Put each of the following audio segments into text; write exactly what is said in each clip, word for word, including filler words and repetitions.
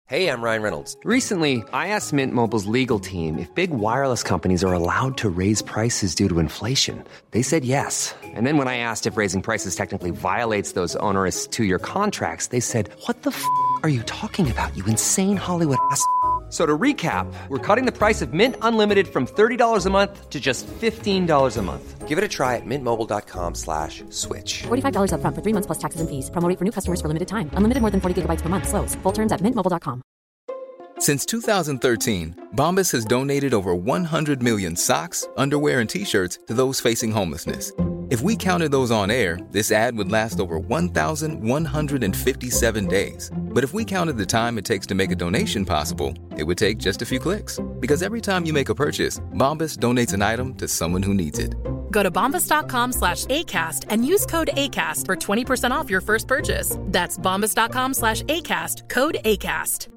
Hey, I'm Ryan Reynolds. Recently, I asked Mint Mobile's legal team if big wireless companies are allowed to raise prices due to inflation. They said yes. And then when I asked if raising prices technically violates those onerous two-year contracts, they said, what the f*** are you talking about, you insane Hollywood ass f- So to recap, we're cutting the price of Mint Unlimited from thirty dollars a month to just fifteen dollars a month. Give it a try at mintmobile.com slash switch. forty-five dollars up front for three months plus taxes and fees. Promo rate for new customers for limited time. Unlimited more than forty gigabytes per month. Slows full terms at mint mobile dot com. Since two thousand thirteen, Bombas has donated over one hundred million socks, underwear, and T-shirts to those facing homelessness. If we counted those on air, this ad would last over one thousand one hundred fifty-seven days. But if we counted the time it takes to make a donation possible, it would take just a few clicks. Because every time you make a purchase, Bombas donates an item to someone who needs it. Go to bombas.com slash ACAST and use code ACAST for twenty percent off your first purchase. That's bombas.com slash ACAST, code ACAST.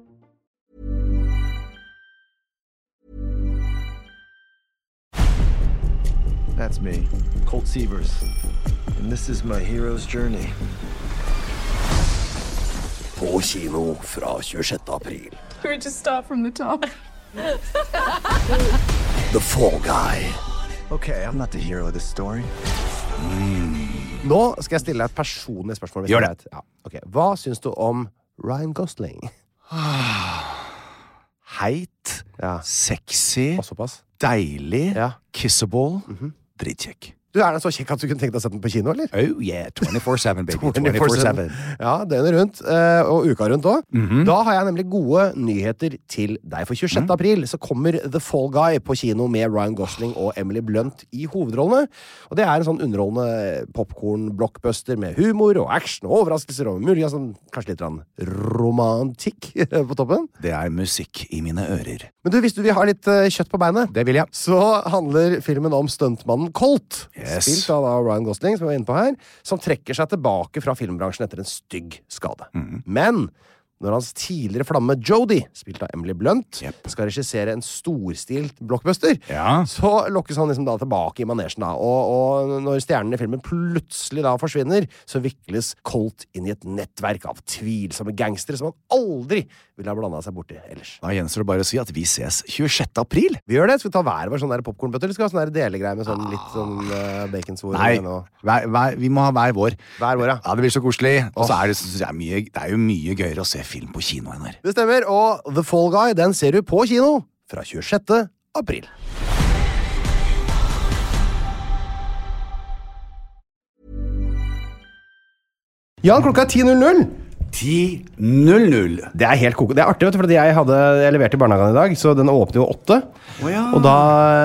That's me, Colt Sievers, and this is my hero's journey. På kino fra tjuesjette april. Can we just start from the top? The Fall Guy. Okay, I'm not the hero of this story. Mm. Nå skal jeg stille deg et personlig spørsmål. Gjør det. Ja. Okay. Hva syns du om Ryan Gosling? Heit, ja. Sexy, og såpass. Deilig, ja. Kissable, mm-hmm. Dritkjekk. Du, er den så kjekk at du kunne tenkt deg å sette den på kino, eller? Oh yeah, twenty-four seven, baby. twenty-four seven. Ja, døgnet rundt, og uka rundt også. Mm-hmm. Da har jeg nemlig gode nyheter til deg. For tjuesjette Mm. april så kommer The Fall Guy på kino med Ryan Gosling og Emily Blunt i hovedrollene. Og det er en sånn underholdende popcorn-blockbuster med humor og action og overraskelser og mulig, sånn, kanskje litt romantikk på toppen. Det er musikk i mine ører. Men du, hvis du vil ha litt uh, kjøtt på beinet, det vil jeg. Så handler filmen om stuntmannen Colt, yes. spilt av Ryan Gosling, som vi var inne på her, som trekker seg tilbake fra filmbransjen etter en stygg skade. Mm. Men når hans tidligere flamme Jodie, spilt av Emily Blunt, yep. skal regissere en storstilt blockbuster, ja. så lokkes han liksom da tilbake i manesjen da. Og, og når stjernen i filmen plutselig da forsvinner, så vikles Colt inn i et nettverk av tvilsomme gangstere som han aldri ville ha blandet seg borti ellers. Da gjenstår det bare å si at vi ses tjuesjette april. Vi gjør det. Skal vi ta hver vår sånn der popcornbøtter, eller skal vi ha sånn der delegreier med sånn litt sånn uh, baconsvor? Nei, hver, hver, vi må ha hver vår. Hver vår, ja. Ja, det blir så koselig. Og så er det, så er mye, det er jo mye gøyere å se film på kino enn her. Det stemmer, og The Fall Guy, den ser du på kino fra tjuesjette april. Jan, klokka er ti null null. ti null null. Det er helt koko. Det er artig, vet du, fordi jeg hadde jeg levert i barnehagen i dag, så den åpner jo åtte. Oh, ja. Og da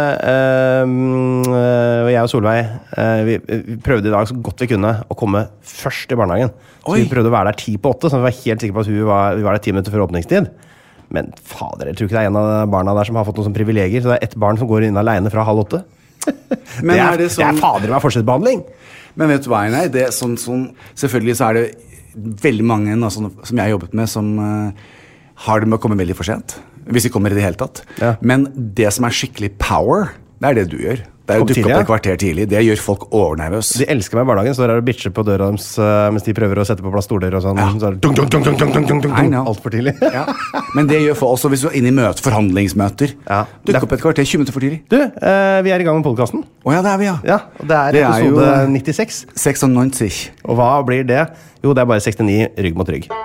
øh, jeg og Solveig øh, vi, vi prøvde i dag så godt vi kunne å komme først i barnehagen. Så Oi. vi prøvde å være der ti på åtte, så vi var helt sikre på at vi var, vi var der ti minutter før åpningstid. Men fader, jeg tror ikke det er en av barna der som har fått noen sånne privilegier, så det er ett barn som går inn alene fra halv åtte. Men det, er, er det, sånn... det er fader med forskjellsbehandling. Men vet du hva, Einar? Det er sånn, sånn, selvfølgelig så er det veldig mange altså, som jeg har jobbet med som uh, har det med å komme veldig for sent. Hvis de kommer i det hele tatt. Ja. Men det som er skikkelig power, det er det du gjør. Det er å dukke opp et kvarter tidlig. Det gjør folk overnervøs. De elsker meg i barnehagen, står her og bitcher på døra deres uh, mens de prøver å sette på plass stoler og sånn. Ja. Så er det dung, dung, dung, dung, dung, dung, dung, dung, alt for tidlig. Ja. Men det gjør folk også hvis du er inne i møte, forhandlingsmøter. Ja. Dukke opp et kvarter, tjue minutter for tidlig. Du, uh, vi er i gang med podcasten. Åja, det er vi, ja. Ja, og det er det episode er jo, nittiseks. seksognitti. Og hva blir det? Jo, det er bare sekstini, rygg mot rygg.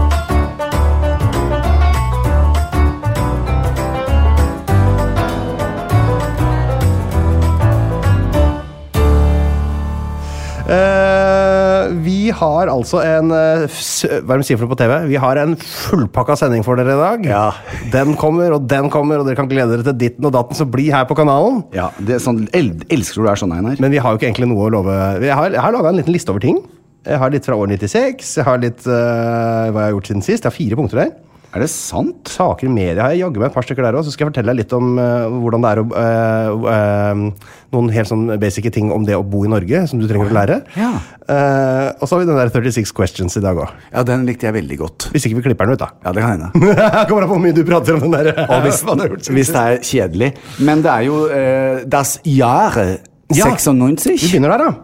Uh, vi har altså en uh, hva er det vi sier for noe på T V? Vi har en fullpakka sending for dere i dag. Ja. Den kommer, og den kommer, og dere kan glede dere til ditten og datten, så bli her på kanalen. Ja, det er sånn, el elsker du det er sånn, Einar. Men vi har jo ikke egentlig noe å love. Jeg har, jeg har laget en liten liste over ting. Jeg har litt fra år nittiseks. Jeg har litt uh, hva jeg har gjort siden sist. Jeg har fire punkter der. Er det sant? Saker i media har jeg jagget med et par stykker der også. Så skal jeg fortelle deg litt om uh, hvordan det er å uh, uh, noen helt sånn basic ting om det å bo i Norge, som du trenger å lære. Ja. Uh, og så har vi den der thirty-six questions i dag også. Ja, den likte jeg veldig godt. Hvis ikke vi klipper den ut, da. Ja, det kan hende. Kommer an på hvor mye du prater om den der. Og hvis, hvis det er kjedelig. Men det er jo uh, das Jahre seksognitti. Vi begynner der, da. Ja.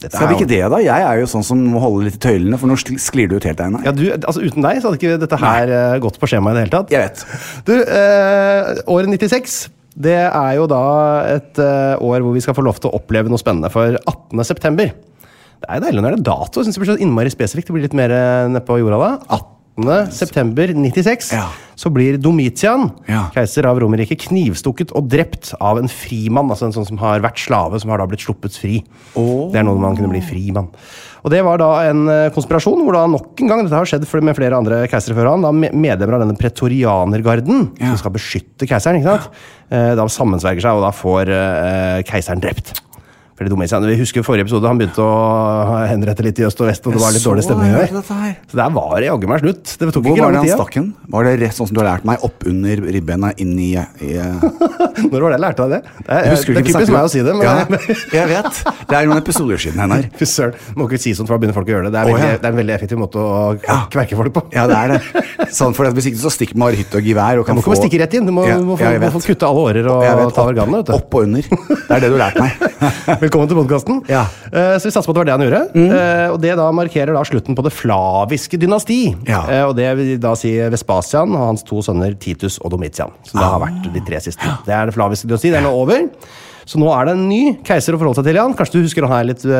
Dette Skal vi er ikke det da? Jeg er jo sånn som må holde litt i tøylene, for nå skl- sklir du ut helt, Einar. Ja, du, altså Uten deg så hadde ikke dette her eh, gått på skjema i det hele tatt. Jeg vet. Du, eh, året nittiseks, det er jo da et eh, år hvor vi skal få lov til å oppleve noe spennende. For attende september, det er deilig når det er dato. Jeg synes det blir så innmari spesifikt. Det blir litt mer eh, nede på jorda da. attende september nittiseks, Ja. så blir Domitian, Ja. keiser av Romerriket, knivstukket og drept av en frimann, altså en sånn som har vært slave, som har da blitt sluppet fri. Det er noe man kunne bli frimann. Og det var da en eh, konspirasjon, hvor da nok en gang, dette har skjedd med flere andre keisere før han, da me- medlemmer av denne pretorianergarden, Ja. som skal beskytte keiseren, ikke sant? Eh, da sammensverger seg, og da får eh, keiseren drept. Fordi Domitian, vi husker forrige episode, han begynte å henrette litt i øst og vest, og det var litt dårlig stemning her. Så der var det jaggu meg slutt. Det tok Hvor ikke var det lang han tid. stakk den? Var det rett sånn som du har lært meg, opp under ribbena, inn i... i Når var det jeg lærte av det? Det er, Husker du det er ikke vi typisk snakker meg å si det, men Ja, jeg vet. Det er noen episoder siden, Einar. fy søren, må ikke si sånt, for da begynner folk å gjøre det. Det er, Å, veldig, ja. det er en veldig effektiv måte å Ja. kverke folk på. Ja, det er det. Sånn, for at hvis ikke så stikker man hytte og gevær og Du kan må ikke få... bare stikke rett inn, du må, Ja, du må, få, ja, jeg må vet. få kutte alle årer og Jeg vet, ta organene, vet du. Opp og under. Det er det du har lært meg. Velkommen til podcasten. Ja. Eh, så vi satser på at det var det han gjorde. Eh, og det da markerer da slutten på det flaviske dynasti. Ja. Eh, og det vil da si Vespasian og hans to sønner Titus og Domitian, som da har vært de tre siste. Det er det flaviske dynasti, det er nå over. Så nå er det en ny keiser å forholde seg til, Jan. Kanskje du husker han her litt,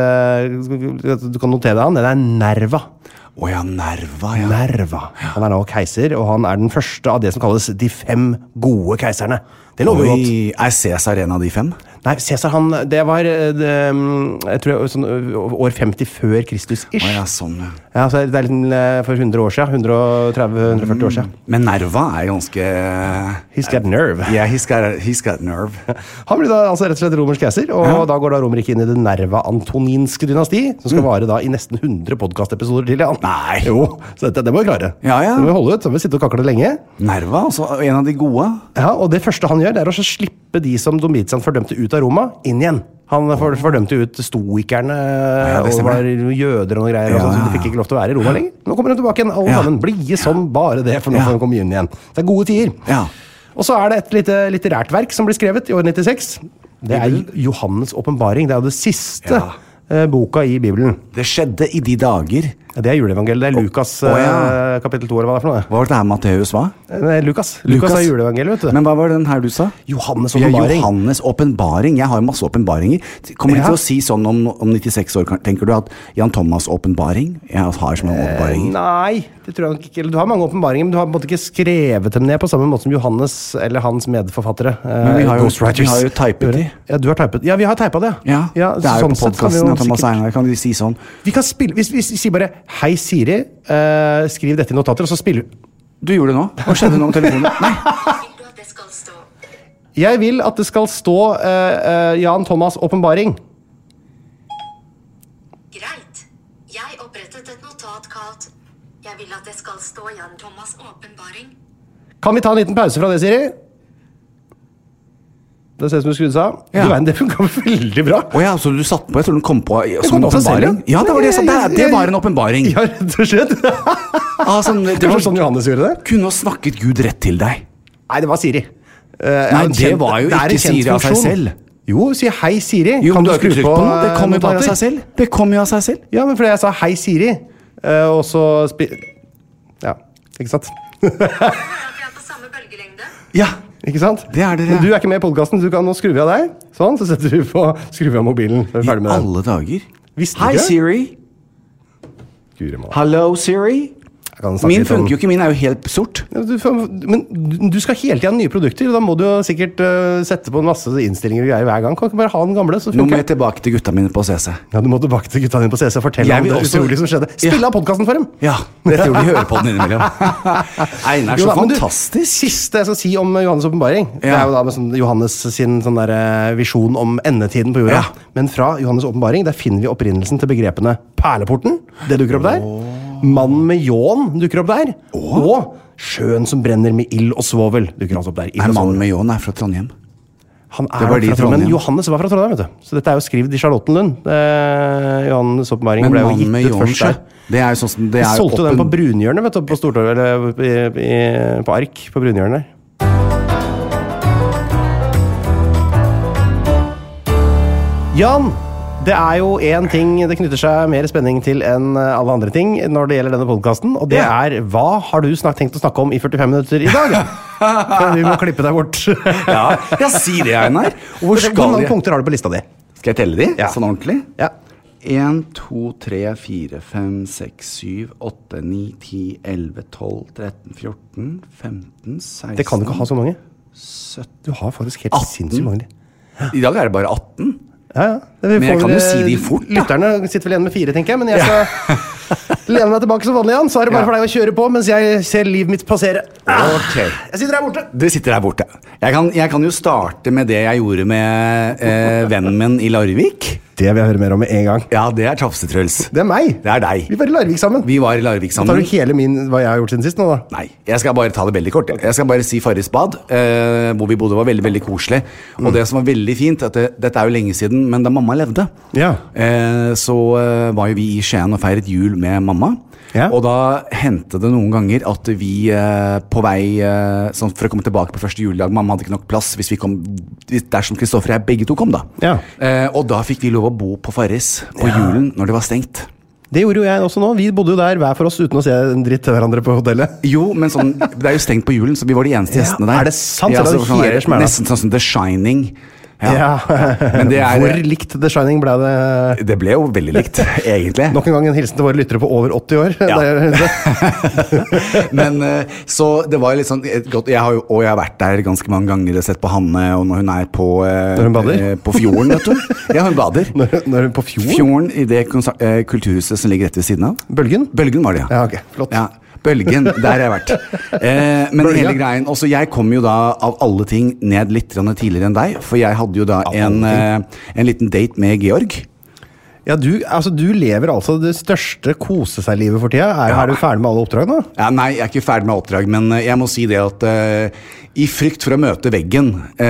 eh, du kan notere deg han. Det er Nerva. Å ja, Nerva, ja. Nerva. Han er nå keiser, og han er den første av det som kalles de fem gode keiserne. Det lover jo godt. Oi, er Cæsar en av de fem? Nei, Cæsar, han, det var eh, det, mm, jeg tror sånn ø, år femti før Kristus-ish. Å ja, sånn, ja. Ja, så det er litt eh, for hundre år siden. hundre tretti til hundre førti år siden. Men Nerva er ganske... He's got nerve. Ja, he's got, he's got nerve. Han blir da altså rett og slett romersk keiser, og Ja. da går da Romerriket inn i det Nerva-antoninske dynasti, som skal vare da i nesten hundre podcastepisoder til, Jan. Nei. Jo, så dette, det må vi klare. Ja, ja. Det må vi holde ut, så må vi sitte og kakle lenge. Nerva, altså en av de gode. Ja, og det første han gjør, det er å så slippe de som Domitian fordømte ut av Roma, inn igjen. Han for, fordømte ut stoikerne, Ja, det og stemmer. var jøder og noe greier, Ja, og sånn, så ja. de fikk ikke lov til å være i Roma lenger. Nå kommer de tilbake igjen, alle Ja. sammen, blide som bare det, for nå Ja. får de komme inn igjen. Det er gode tider. Ja. Og så er det et lite litterært verk som blir skrevet i år nittiseks. Det er Johannes' åpenbaring. Det er jo det siste Ja. eh, boka i Bibelen. Det skjedde i de dager. Det er juleevangeliet. Det er Lukas Å, ja. eh, kapittel to, eller hva det er for noe. Hva var det her Matteus var? Nei, Lukas. Lukas er juleevangeliet, vet du. Men hva var den her du sa? Johannes' Ja, åpenbaring. Johannes' åpenbaring. Jeg har jo masse åpenbaringer. Kommer de Ja. til å si sånn om, om nittiseks år, tenker du at Jan Thomas' åpenbaring? Jeg har så mange åpenbaringer. Nei, det tror jeg nok ikke. Eller, du har mange åpenbaringer, men du har på en måte ikke skrevet dem ned på samme måte som Johannes eller hans medforfattere. eh, Men vi har jo- ghostwriters. vi har jo typet de. Ja, du har typet. Ja, vi har typet det. Ja, det er jo sånn på sett kan vi podcasten jo av Thomas sikkert- Einar. Kan de si sånn? Vi kan spille, hvis vi sier bare Hei Siri, eh, skriv dette i notater, og så spiller Du gjorde det nå. Hva skjedde nå med telefonen? Nei. Jeg vil at det skal stå eh, eh, Jan Thomas' åpenbaring. Greit. Jeg opprettet et notat kalt Jeg vil at det skal stå Jan Thomas' åpenbaring. Kan vi ta en liten pause fra det, Siri? Det ser ut som du skrudde seg av. Ja. Du verden, det funka veldig bra. Å ja, så du satt på? Jeg tror den kom på i- som kom en på seg selv, åpenbaring. Ja, det var det jeg sa. Det, det var en åpenbaring. Ja, rett og slett. Ah, sånn, det Det var var sånn Johannes gjorde det. Kunne ha snakket Gud rett til deg. Nei, det var Siri. Eh, Nei, en det kjent- var jo det er en ikke kjent Siri av seg funksjon. selv. Jo, si hei Siri. Jo, Kan men du har skru ikke trykt på noe. Det kom jo bare av notater? seg selv. Det kom jo av seg selv. Ja, men fordi jeg sa hei Siri, eh, og så spi... Ja, ikke sant? Hører at vi er på samme bølgelengde? Ja. Ikke sant? Det er dere. Men du er ikke med i podcasten, du kan nå skru av deg. Sånn, så setter vi på skru av mobilen. Så er vi I ferdig med den. alle dager. Visste du Hei, ikke? Siri. Guri malla. Hello, Siri. Jeg kan snakke Min litt om- funker jo ikke. Min er jo helt sort. Ja, du får- Men du- du skal hele tida ha nye produkter, og da må du jo sikkert eh, sette på en masse innstillinger og greier hver gang. Kan du ikke bare ha den gamle, så Nå må funker jeg tilbake til gutta mine på C C. Ja, du må tilbake til gutta dine på C C og fortelle Jeg om vil det også- utrolige som skjedde. Spille Ja. av podkasten for dem! Ja, dette gjorde de hører på den innimellom. Einar, Jo så da, men du, fantastisk. Siste jeg skal si om Johannes' åpenbaring, det Ja. er jo da med sånn Johannes sin sånn der, eh, visjon om endetiden på jorda. Ja. Men fra Johannes' åpenbaring der finner vi opprinnelsen til begrepene perleporten. Det dukker opp der. Mannen med ljåen dukker opp der. Og sjøen som brenner med ild og svovel dukker også opp der. Ild Nei, og mannen svovel. med ljåen er fra Trondheim. Han er Det var de i fra Trondheim, men Trondheim. Johannes var fra Trondheim, vet du. Så dette er jo skrevet i Charlottenlund. Eh, Johannes' åpenbaring Men ble jo mannen med gitt ut ljåen, først der. sjø. Det er jo sånn som det De er jo solgte den på åpen- Brunhjørnet, vet du, på Stortorvet, eller i, i, på Ark på Brunhjørnet der. Jan, Det er jo en ting det knytter seg mer spenning til enn alle andre ting når det gjelder denne podcasten, og det Ja. er hva har du snart tenkt å snakke om i førtifem minutter i dag? For vi må klippe deg bort. Ja, ja si det, Einar. Hvor Hvor skal mange jeg? punkter har du på lista di? Skal jeg telle de? Ja. Sånn ordentlig? Ja. en, to, tre, fire, fem, seks, syv, åtte, ni, ti, elleve, tolv, tretten, fjorten, femten, seksten Det kan du ikke ha så mange. sytten Du har faktisk helt atten. sinnssykt mange. I dag er det bare atten. Ja, ja. Det Men jeg får kan jo vel, si de fort, da. Lytterne sitter vel igjen med fire, tenker jeg, men jeg skal lene meg tilbake som vanlig, Jan. Så er det bare Ja. for deg å kjøre på mens jeg ser livet mitt passere. Ok. Jeg sitter her borte. Du sitter der borte. Jeg kan, jeg kan jo starte med det jeg gjorde med eh, vennen min i Larvik. Det vil jeg høre mer om med en gang. Ja, det er Tafse-Truls. Det er meg. Det er deg. Vi var i Larvik sammen. Vi var i Larvik Tar du sammen. hele min, hva jeg har gjort siden sist nå, da? Nei, jeg skal bare ta det veldig kort. Jeg skal bare si Farris bad, eh, hvor vi bodde var veldig, veldig koselig. Og det som var veldig fint, at det, dette er jo lenge siden, men da mamma levde, Ja. eh, så eh, var jo vi i Skien og feiret jul med mamma. Ja. Og da hendte det noen ganger at vi eh, på vei eh, sånn for å komme tilbake på første juledag, mamma hadde ikke nok plass hvis vi kom, hvis- dersom Kristoffer og jeg begge to kom da. Ja. Eh, og da fikk vi lov å bo på Farris på julen når det var stengt. Det gjorde jo jeg også nå. Vi bodde jo der hver for oss uten å se en dritt til hverandre på hotellet. Jo, men sånn, det er jo stengt på julen, så vi var de eneste Ja, gjestene der. er det sant? Ja, Så det så var sånn hele der, smæla. nesten sånn som The Shining. Ja. Men det er, Hvor likt The Shining ble det? det ble jo veldig likt, egentlig. Nok en gang en hilsen til våre lyttere på over åtti år. Ja. Det, det. Men eh, så det var litt sånn et godt, jeg har jo, Og jeg har vært der ganske mange ganger og sett på Hanne, og når hun er på eh, Når hun bader? eh, På fjorden, vet du. Ja, hun bader. Når, når hun på fjord? Fjorden i det konser- eh, kulturhuset som ligger rett ved siden av. Bølgen? Bølgen var det, ja. Ja, ok. Flott. Ja, Bølgen, der har jeg vært. Eh, men Bølgen. hele greien også, jeg kom jo da av alle ting ned litt grann tidligere enn deg, for jeg hadde jo da Av en, alle eh, en liten date med Georg. Ja, du, altså, du lever altså det største kose seg-livet for tida. Er, Ja. er du ferdig med alle oppdrag nå? Ja, nei, jeg er ikke ferdig med oppdrag, men eh, jeg må si det at eh, i frykt for å møte veggen,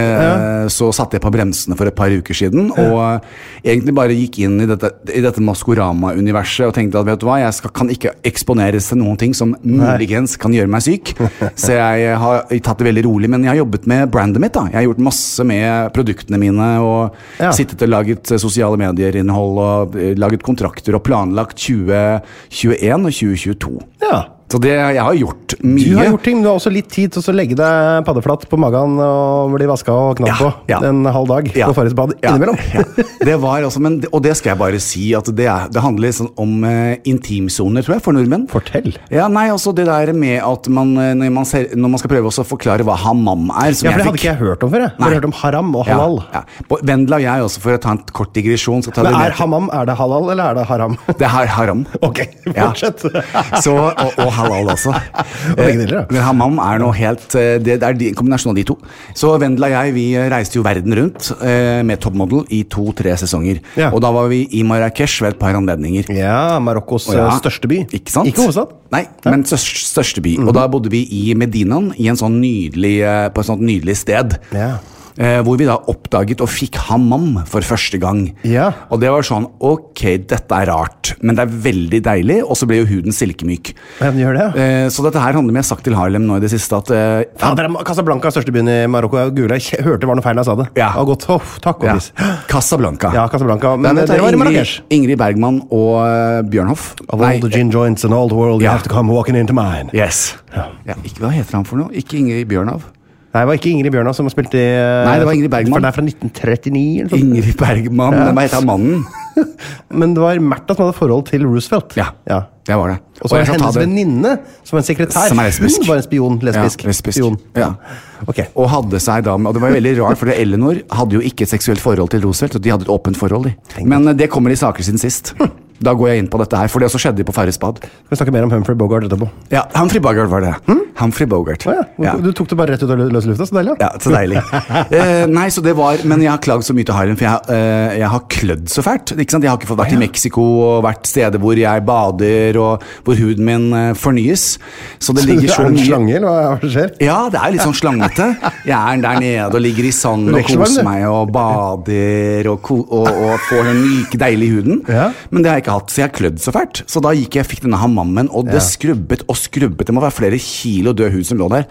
eh, så satte jeg på bremsene for et par uker siden, og eh, egentlig bare gikk inn i dette, i dette Maskorama-universet og tenkte at, vet du hva, jeg skal, kan ikke eksponeres til noen ting som muligens kan gjøre meg syk, så jeg har tatt det veldig rolig, men jeg har jobbet med brandet mitt da. Jeg har gjort masse med produktene mine, og Ja. sittet og laget eh, sosiale medier-innhold, og eh, laget kontrakter, og planlagt tjue tjueen og tjue tjueto. Ja. Så det, jeg har gjort mye. Du har gjort ting, men du har også litt tid til å legge deg paddeflatt på magen og bli vaska og knadd Ja, på ja. en halv dag Ja. på Farris bad Ja, innimellom. ja. Det var altså, men, og det skal jeg bare si, at det, er, det handler liksom om uh, intimsoner, tror jeg, for nordmenn. Fortell. Ja, nei, altså det der med at man, eh, når man, ser, når man skal prøve også å forklare hva hammam er, som Ja, for det jeg hadde fikk. ikke jeg hørt om før. Jeg Jeg Nei. har hørt om haram og Ja, halal. ja. På- Vendela og jeg også, for å ta en kort digresjon, skal ta Men det er ned. hammam, er det halal, eller er det haram? Det er haram. Ok, Ja. fortsett. Så, og, og halal også. Og begge deler, ja. Men hammam er noe helt eh, Det, det er de- en kombinasjon av de to. Så Vendela og jeg, vi reiste jo verden rundt eh, med Topmodel i to-tre sesonger. Ja. Og da var vi i Marrakech ved et par anledninger. Ja, Marokkos Og ja, eh, største by. Ikke sant? Ikke hovedstad? Nei, men største, største by. Og da bodde vi i Medinaen, i en sånn nydelig, eh, på et sånt nydelig sted. Ja. Eh, hvor vi da oppdaget og fikk hammam for første gang. Ja. Og det var sånn, ok, dette er rart, men det er veldig deilig, og så ble jo huden silkemyk. Ja, den gjør det, ja. Eh, så dette her handler om, jeg har sagt til Harlem nå i det siste, at eh, Faen, det er Casablanca, største byen i Marokko. Jeg googlet, jeg hørte det var noe feil da jeg sa det. Ja. Det var godt. Åh, takk og ja, pris. Casablanca. Ja, Casablanca. Nei, Men dette det er var i Ingrid, Marrakech. Ingrid Bergman og uh, Bjørnhoff. Of all the gin joints in all the world, you Ja. have to come walking into mine. Yes. Ja. Ikke, hva heter han for noe? Ikke Ingrid Bjørnhoff. Nei, det var ikke Ingrid Bjørnov som spilte i eh, Nei, det var Ingrid Bergman. For det er fra nitten trettini eller sånt. Ingrid Bergman, Ja. men hva heter han mannen? Men det var Märtha som hadde forhold til Roosevelt. Ja, ja. det var det. Og så var jeg skal ta hennes det- venninne, som en sekretær, Som er lesbisk. hun var en spion, lesbisk. Ja, lesbisk. Spion. Ja. Ok. Og hadde seg da, og det var veldig rart, for Eleanor hadde jo ikke et seksuelt forhold til Roosevelt, og de hadde et åpent forhold. De. Men eh, det kommer i saker siden sist. Da går jeg inn på dette her, for det også skjedde på Farris bad. Skal vi snakke mer om Humphrey Bogart etterpå? Ja, Humphrey Bogart var det. Humphrey Bogart. Å ja. Ja. Du tok det bare rett ut av lø- løse lufta, så deilig. Ja, så deilig. eh, nei, så det var, Men jeg har klagd så mye til Harlem, for jeg, eh, jeg har klødd så fælt. Ikke sant? Jeg har ikke fått vært i Mexico og vært steder hvor jeg bader, og hvor huden min eh, fornyes. Så det ligger så er det en mye slange, eller hva er det som skjer? Ja, det er litt sånn slangete. Jeg er der nede og ligger i sand og Vekselvarm, koser du. meg og bader og, ko og, og får den myke, deilige huden. Ja. Men det har jeg ikke hatt, så jeg har klødd så fælt. Så da gikk jeg fikk denne hammammen, og det Ja. skrubbet og skrubbet. Det må være flere kilo død hud som lå der.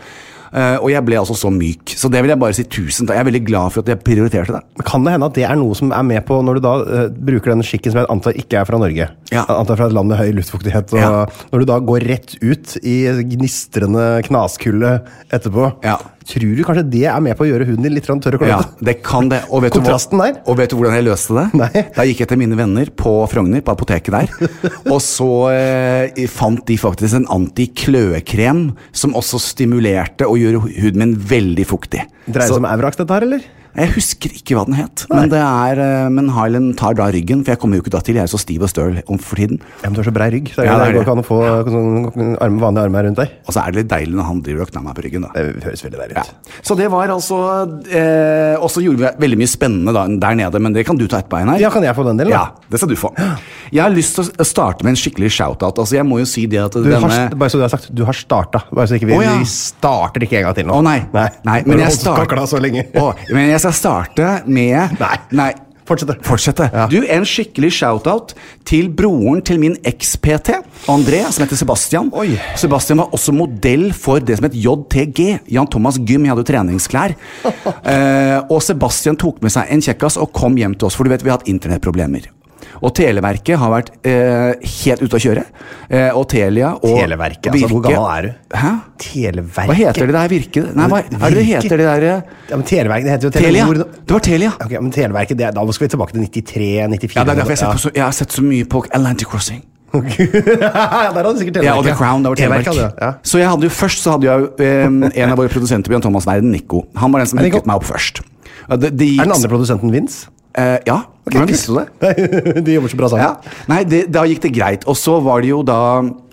Uh, og jeg ble altså så myk. Så det vil jeg bare si tusen takk. Jeg er veldig glad for at jeg prioriterte det. Kan det hende at det er noe som er med på når du da uh, bruker den skikken som jeg antar ikke er fra Norge? Ja. Jeg antar fra et land med høy luftfuktighet. Og ja. Når du da går rett ut i gnistrende knaskulde etterpå, ja. Tror du kanskje det er med på å gjøre huden din litt tørr og klønete? Ja, det kan det. Og vet, Kontrasten der. Og vet du hvordan jeg løste det? Nei. Da gikk jeg til mine venner på Frogner, på apoteket der, og så eh, fant de faktisk en anti-kløekrem som også stimulerte og gjør huden min veldig fuktig. Dreier det seg om Evrax dette her, eller? Jeg husker ikke hva den het, men, det er, men Highland tar da ryggen, for jeg kommer jo ikke da til, jeg er så stiv og støl om for tiden. Ja, men du har så brei rygg, så ja, det, det går ikke an å få sånn arme, vanlige armer rundt deg. Og så er det litt deilig når han driver og knar meg på ryggen da. Det høres veldig deilig ut. Ja. Så det var altså, eh, og så gjorde vi veldig mye spennende da, der nede, men det kan du ta etterpå, Einar. Ja, kan jeg få den delen da? Ja, det skal du få. Jeg har lyst til å starte med en skikkelig shoutout, altså jeg må jo si det at du denne... har, bare så du har sagt, du har startet, bare så ikke vi, oh, ja. vi starter ikke en gang til nå. Å oh, nei, nei, nei men, jeg start... så lenge. oh, men jeg skal starte med Nei, nei. Fortsette. Fortsette. Ja. Du, en skikkelig shoutout til broren til min eks-P T, André, som heter Sebastian. Oi. Sebastian var også modell for det som het J T G, Jan Thomas Gym. Jeg hadde jo treningsklær. eh, og Sebastian tok med seg en kjekkas og kom hjem til oss, for du vet vi har hatt internettproblemer. Og Televerket har vært eh, helt ute å kjøre. Eh, og Telia og Televerket, altså hvor gammel er du? Hæ? Televerket? Hva heter det der Virke? Nei, hva er det det heter det der? Ja, men Televerket, det heter jo Telia. Telenor. Det var Telia. Ok, men Televerket, det, da skal vi tilbake til nittitre nittifire. Ja, det er derfor jeg, ja. så, jeg har sett så mye på Atlantic Crossing. ja, der hadde sikkert Televerket. Ja, og The Crown, det var Televerk. Ja. Så jeg hadde jo først så hadde jeg eh, en av våre produsenter, Bjørn Thomas Verden, Nico. Han var den som hooket meg opp først. Det, det gikk... Er den andre produsenten Vince? Uh, ja, okay, hvordan visste du det? De jobber så bra sammen. Ja. Nei, det, da gikk det greit. Og så var det jo da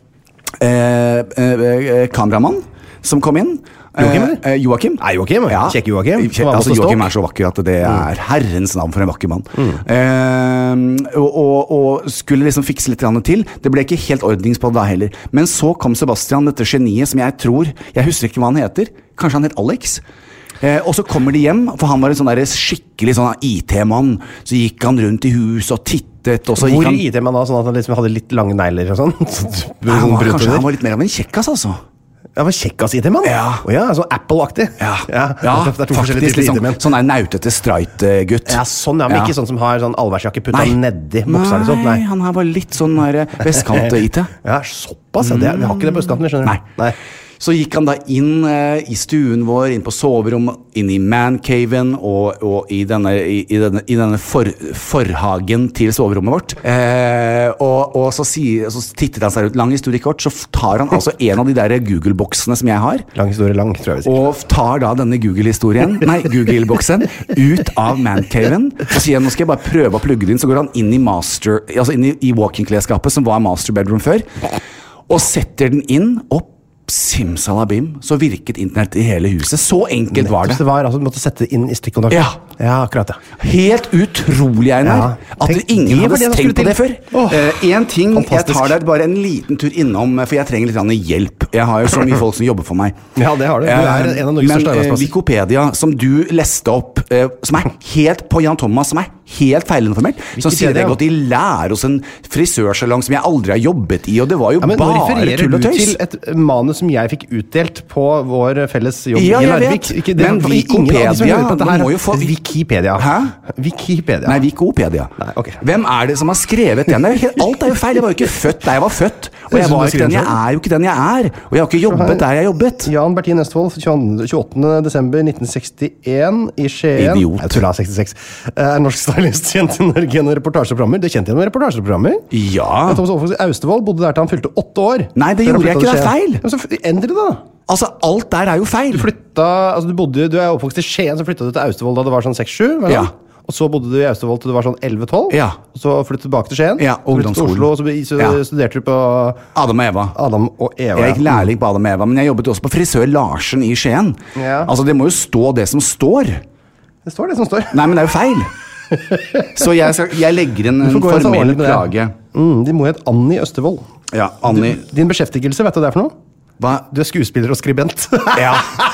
eh, eh, kameramann som kom inn. Joakim, eller? Eh, Joakim. Nei, Joakim. Ja. Kjekke Joakim. Altså, Joakim er så vakker at det er herrens navn for en vakker mann. Mm. Eh, og, og, og skulle liksom fikse litt til. Det ble ikke helt ordnings på det da heller. Men så kom Sebastian, dette geniet som jeg tror, jeg husker ikke hva han heter. Kanskje han het Alex? Eh, og så kommer de hjem, for han var en sånn der skikkelig sånn I T-mann. Så gikk han rundt i huset og tittet. Og så Hvor gikk han... I T-mann da? Sånn at han liksom hadde litt lange negler og sånn? Nei, han var, kanskje han var litt mer av en kjekkas, altså. Ja, var kjekkas I T-mann? Ja. Oh, ja, sånn Apple-aktig. Ja, ja, ja det er to faktisk litt sånn, sånn der nautete streit-gutt. Ja, sånn, ja, men ja. Ikke sånn som har sånn allværsjakke putta nedi buksa. Nei, sånn. Nei, han her var litt sånn vestkant-I T. Ja, såpass, ja. Det, vi har ikke det på østkanten, skjønner du. Nei. Nei. Så gikk han da inn eh, i stuen vår, inn på soverommet, inn i mancaven og, og i denne, i, i denne, i denne for, forhagen til soverommet vårt. Eh, og, og så, sier, så titter han seg ut, lang historie kort, så tar han altså en av de der Google-boksene som jeg har. Lang historie lang, tror jeg vi sier. Og tar da denne Google-historien, nei, Google-boksen, ut av mancaven. Så sier han, nå skal jeg bare prøve å plugge det inn, så går han inn i master, altså inn i, i walk-in-klesskapet, som var master bedroom før, og setter den inn opp. Simsalabim, så virket internett i hele huset. Så enkelt var det. Det var, altså, du måtte sette inn i stikkontakt. Ja. Ja, akkurat det. Helt utrolig, Einar. Ja. At Tenk, ingen hadde det tenkt på det før. Oh, uh, en ting, fantastisk. Jeg tar der bare en liten tur innom, for jeg trenger litt hjelp. Jeg har jo så mye folk som jobber for meg. Ja, det har du. Du er en av Norges største arbeidsplasser. Men Wikipedia, som du leste opp, uh, som er helt på Jan Thomas, som er helt feilinformert, som sier det er gått i lære hos en frisørsalong som jeg aldri har jobbet i, og det var jo ja, men bare tull og tøys. Nå refererer du til et manus som jeg fikk utdelt på vår felles jobb ja, i Larvik. Ikke, det, men Wikipedia, man må jo få... Wikipedia. Hæ? Wikipedia. Nei, Wikipedia. Nei, okay. Hvem er det som har skrevet den? Alt er jo feil, jeg var jo ikke født der jeg var født, og jeg, var ikke den, jeg er jo ikke den jeg er, og jeg har ikke jobbet der jeg jobbet. Jan Bertin Østfold, tjueåttende desember nitten sekstien i Skien. Idiot. Jeg tror det er sekstiseks. Er norsk stylist kjent i Norge gjennom reportasjeprogrammer. Det kjente gjennom reportasjeprogrammer. Ja. Thomas Aafons i Austevoll bodde der til han fylte åtte år. Nei, det gjorde jeg ikke, det er feil. Men så endre det da. Altså, alt der er jo feil. Du flytta, altså du bodde, du er oppvokst i Skien, så flyttet du til Austevoll da det var sånn seks sju, ja. Og så bodde du i Austevoll til du var sånn elleve tolv, ja. Og så flyttet du tilbake til Skien, ja, ungdomsskolen. Oslo, og så, så ja. studerte du på Adam og Eva. Adam og Eva. Jeg gikk lærling på Adam og Eva, men jeg jobbet også på frisør Larsen i Skien. Ja. Altså, det må jo stå det som står. Det står det som står. Nei, men det er jo feil. Så jeg, skal, jeg legger en, en formell klage. Mm, din mor het Annie Østevold. Ja, Annie. Du, din beskjeftigelse, vet du det er for noe? Hva? Du er skuespiller og skribent. Ja.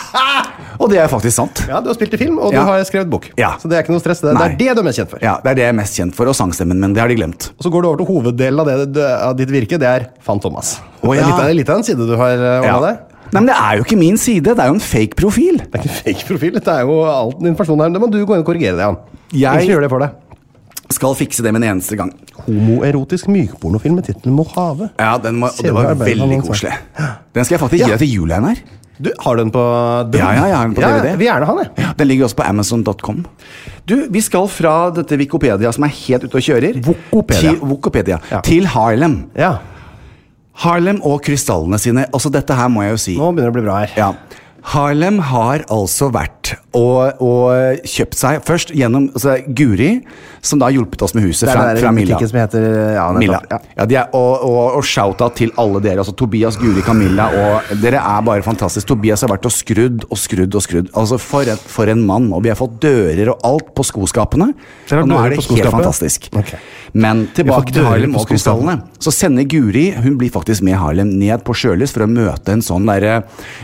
Og det er faktisk sant. Ja, du har spilt i film, og ja. du har skrevet bok. Ja. Så det er ikke noe stress. Det, det er det du er mest kjent for. Ja, det er det jeg er mest kjent for, og sangstemmen min, det har de glemt. Og så går du over til hoveddelen av, det, av ditt virke, det er Fan Thomas. Oh, ja. Det er litt av, litt av en side du har ordnet ja. deg. Nei, men det er jo ikke min side, det er jo en fake profil. Det er ikke fake profil, det er jo alt din person her. Det må du gå inn og korrigere det, Jan. Jeg gjør det for deg. Skal fikse det med en eneste gang. Homoerotisk mykpornofilm med titlen Mojave. Ja, den må, det var veldig koselig. Den skal jeg faktisk gi deg til jul, Einar. Du, har du den på D V D? Ja, ja, jeg har den på D V D. Ja, vi gjerne ha det. Ja, den ligger også på amazon punktum com. Du, vi skal fra dette Wikipedia som er helt ute og kjører. Wikipedia. Til, Wikipedia, ja. til Harlem. Ja. Harlem og krystallene sine. Altså, dette her må jeg jo si. Nå begynner det å bli bra her. Ja. Harlem har altså vært og, og kjøpt seg først gjennom altså, Guri, som da har hjulpet oss med huset fra, fra Milla. Som heter, ja, Milla. Ja. Ja, de er, og, og, og shout-out til alle dere, altså Tobias, Guri, Camilla, og dere er bare fantastisk. Tobias har vært og skrudd og skrudd og skrudd. Altså for en, for en mann, og vi har fått dører og alt på skoskapene, og nå er det helt fantastisk. Okay. Men tilbake til Harlem og krystallene. Så sender Guri, hun blir faktisk med Harlem ned på Sjølys for å møte en sånn der,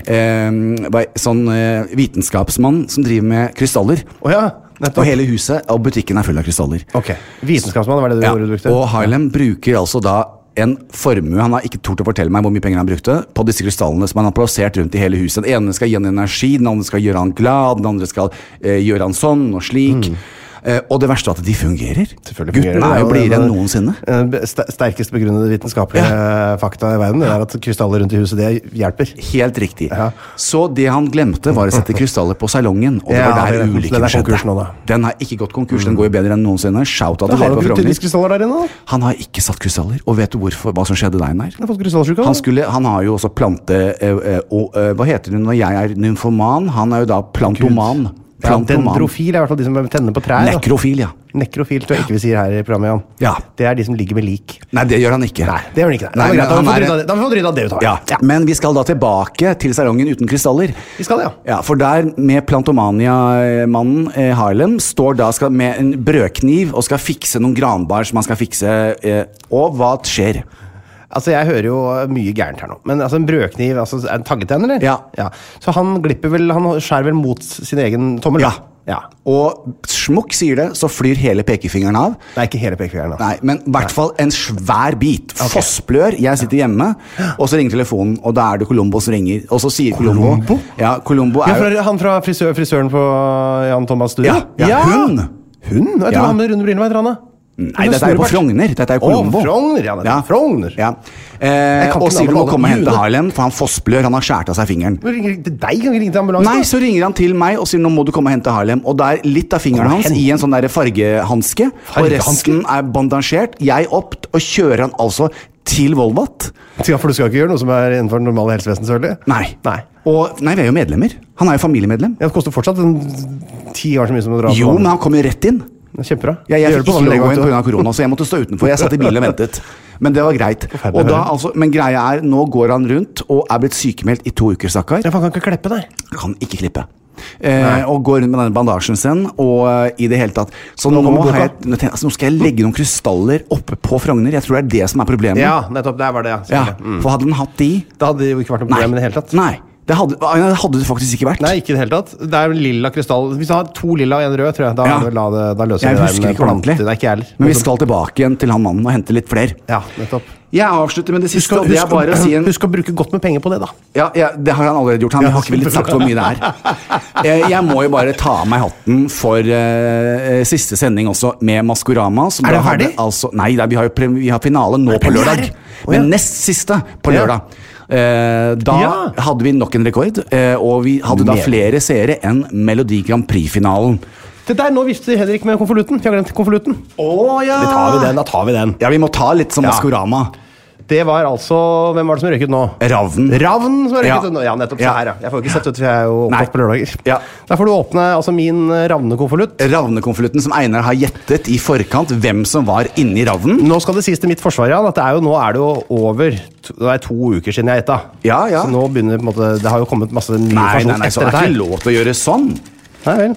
eh, sånn eh, vitenskapsmann som driver med krystaller. Oh ja, og hele huset og butikken er full av krystaller. Ok, vitenskapsmann, var det det ja. ordet du brukte? Og Harlem ja. bruker altså da en formue, han har ikke tort å fortelle meg hvor mye penger han brukte, på disse krystallene som han har plassert rundt i hele huset. Den ene skal gi han energi, den andre skal gjøre han glad, den andre skal eh, gjøre han sånn og slik. Mm. Uh, og det verste er at de fungerer. Gutten er jo blidere enn noensinne. Sterkest begrunnede vitenskapelige ja. fakta i verden er at krystaller rundt i huset, det hjelper. Helt riktig. Ja. Så det han glemte var å sette krystaller på salongen, og det ja, var der ulykken skjedde. Den har ikke gått konkurs, den går jo bedre enn noensinne. Shout out til dere på Frogner. Han har ikke satt krystaller, og vet du hvorfor, hva som skjedde der, Einar? Han, skulle, han har jo også plante uh, uh, uh, hva heter det når jeg er nymfoman? Han er jo da plantoman. Ja, dendrofil er i hvert fall de som tenner på trær. Nekrofil, ja. Nekrofil tror jeg ikke vi sier her i programmet, Jan. Ja. Det er de som ligger med lik. Nei, det gjør han ikke. Nei, det gjør han ikke. Nei, Nei, da må vi få drydde av det ut av. Ja. Ja. Men vi skal da tilbake til salongen uten krystaller. Vi skal det, ja. Ja, for der med Plantomania-mannen eh, Harlem står da skal med en brødkniv og skal fikse noen granbar som han skal fikse, eh, og hva skjer? Altså, jeg hører jo mye gærent her nå. Men altså, en brødkniv, altså, en taggetenn, eller? Ja. ja. Så han glipper vel, han skjærer vel mot sin egen tommel? Ja. Ja. Og smukk sier det, så flyr hele pekefingeren av. Nei, ikke hele pekefingeren av. Nei, men i hvert fall en svær bit. Okay. Fossblør. Jeg sitter hjemme, og så ringer telefonen, og da er det Colombo som ringer. Og så sier Colombo... Colombo? Ja, Colombo er... Ja, fra, han fra frisør, frisøren på Jan Thomas Studio? Ja, ja, ja. Hun! Hun? Jeg tror ja. han med runde briller, hva heter han da? Nei, dette er jo på Frogner. Dette er jo Colombo. Å, Frogner, ja. ja. Frogner. Ja. Eh, og sier du må komme og hente Harlem, for han fossblør, han har skjært av seg fingeren. Men ringer det deg? Kan ikke ringe til ambulansen? Nei, så ringer han til meg og sier nå må du komme og hente Harlem. Og da er litt av fingeren hans i en sånn der fargehanske, og resten er bandasjert. Jeg opp og kjører han altså til Volvat. Ja, for du skal ikke gjøre noe som er innenfor det normale helsevesen, selvfølgelig? Nei. Nei. Og, nei, vi er jo medlemmer. Han er jo familiemedlem. Ja, det koster fortsatt en ti år så mye som å dra på. Jo, men han kommer jo rett inn. Kjempebra. Ja, jeg fikk ikke lov inn på grunn av korona, så jeg måtte stå utenfor. Jeg satt i bilen og ventet. Men det var greit. Og da, altså, men greia er, nå går han rundt og er blitt sykemeldt i to uker, stakkar. Ja, for han kan ikke klippe der. Han kan ikke klippe. Eh, og går rundt med denne bandasjen sin, og uh, i det hele tatt. Så nå, nå, har jeg, altså, nå skal jeg legge noen krystaller oppe på Frogner. Jeg tror det er det som er problemet. Ja, nettopp, der var det, ja. ja mm. For hadde den hatt de... Da hadde det jo ikke vært noe problem i det hele tatt. Nei. Det hadde, det hadde det faktisk ikke vært. Nei, ikke i det hele tatt. Det er lilla krystall. Hvis du har to lilla og en rød, tror jeg, da, ja. la det, da løser jeg det husker ikke ordentlig. Det er ikke jeg. Men vi skal tilbake igjen til han mannen og hente litt flere. Ja, nettopp. Jeg avslutter med det siste. Husk, og det er bare å si en... husk å bruke godt med penger på det, da. Ja, ja det har han allerede gjort. Han ja, har ikke villet sagt hvor mye det er. Jeg, jeg må jo bare ta av meg hatten for uh, siste sending også med Maskorama. Som er det ferdig? Hadde, altså, nei, vi har, jo vi har finale nå på lørdag. Oh, ja. Men nest siste på lørdag. Ja. Eh, da ja. hadde vi nok en rekord, eh, og vi hadde da flere seere enn Melodi Grand Prix-finalen. Det der, nå vifter Henrik med konvolutten. Vi har glemt konvolutten. Åh, ja! Det tar vi den, da tar vi den. Ja, vi må ta litt som ja. Maskorama. Det var altså, hvem var det som røyket nå? Ravn. Ravn som har røyket ja. nå. Ja, nettopp, ja. så her, ja. Jeg får ikke sett ut, for jeg er jo opptatt på lørdager. Ja. Da får du åpne altså min ravnekonvolutt. Ravnekonvolutten som Einar har gjettet i forkant hvem som var inne i ravnen. Nå skal det sies til mitt forsvar, Jan, at det er jo, nå er det jo over, det er to uker siden jeg etta. Ja, ja. Så nå begynner, på en måte, det har jo kommet masse nye informasjon etter dette her. Nei, nei, nei, så er det ikke lov til å gjøre sånn. Nei vel.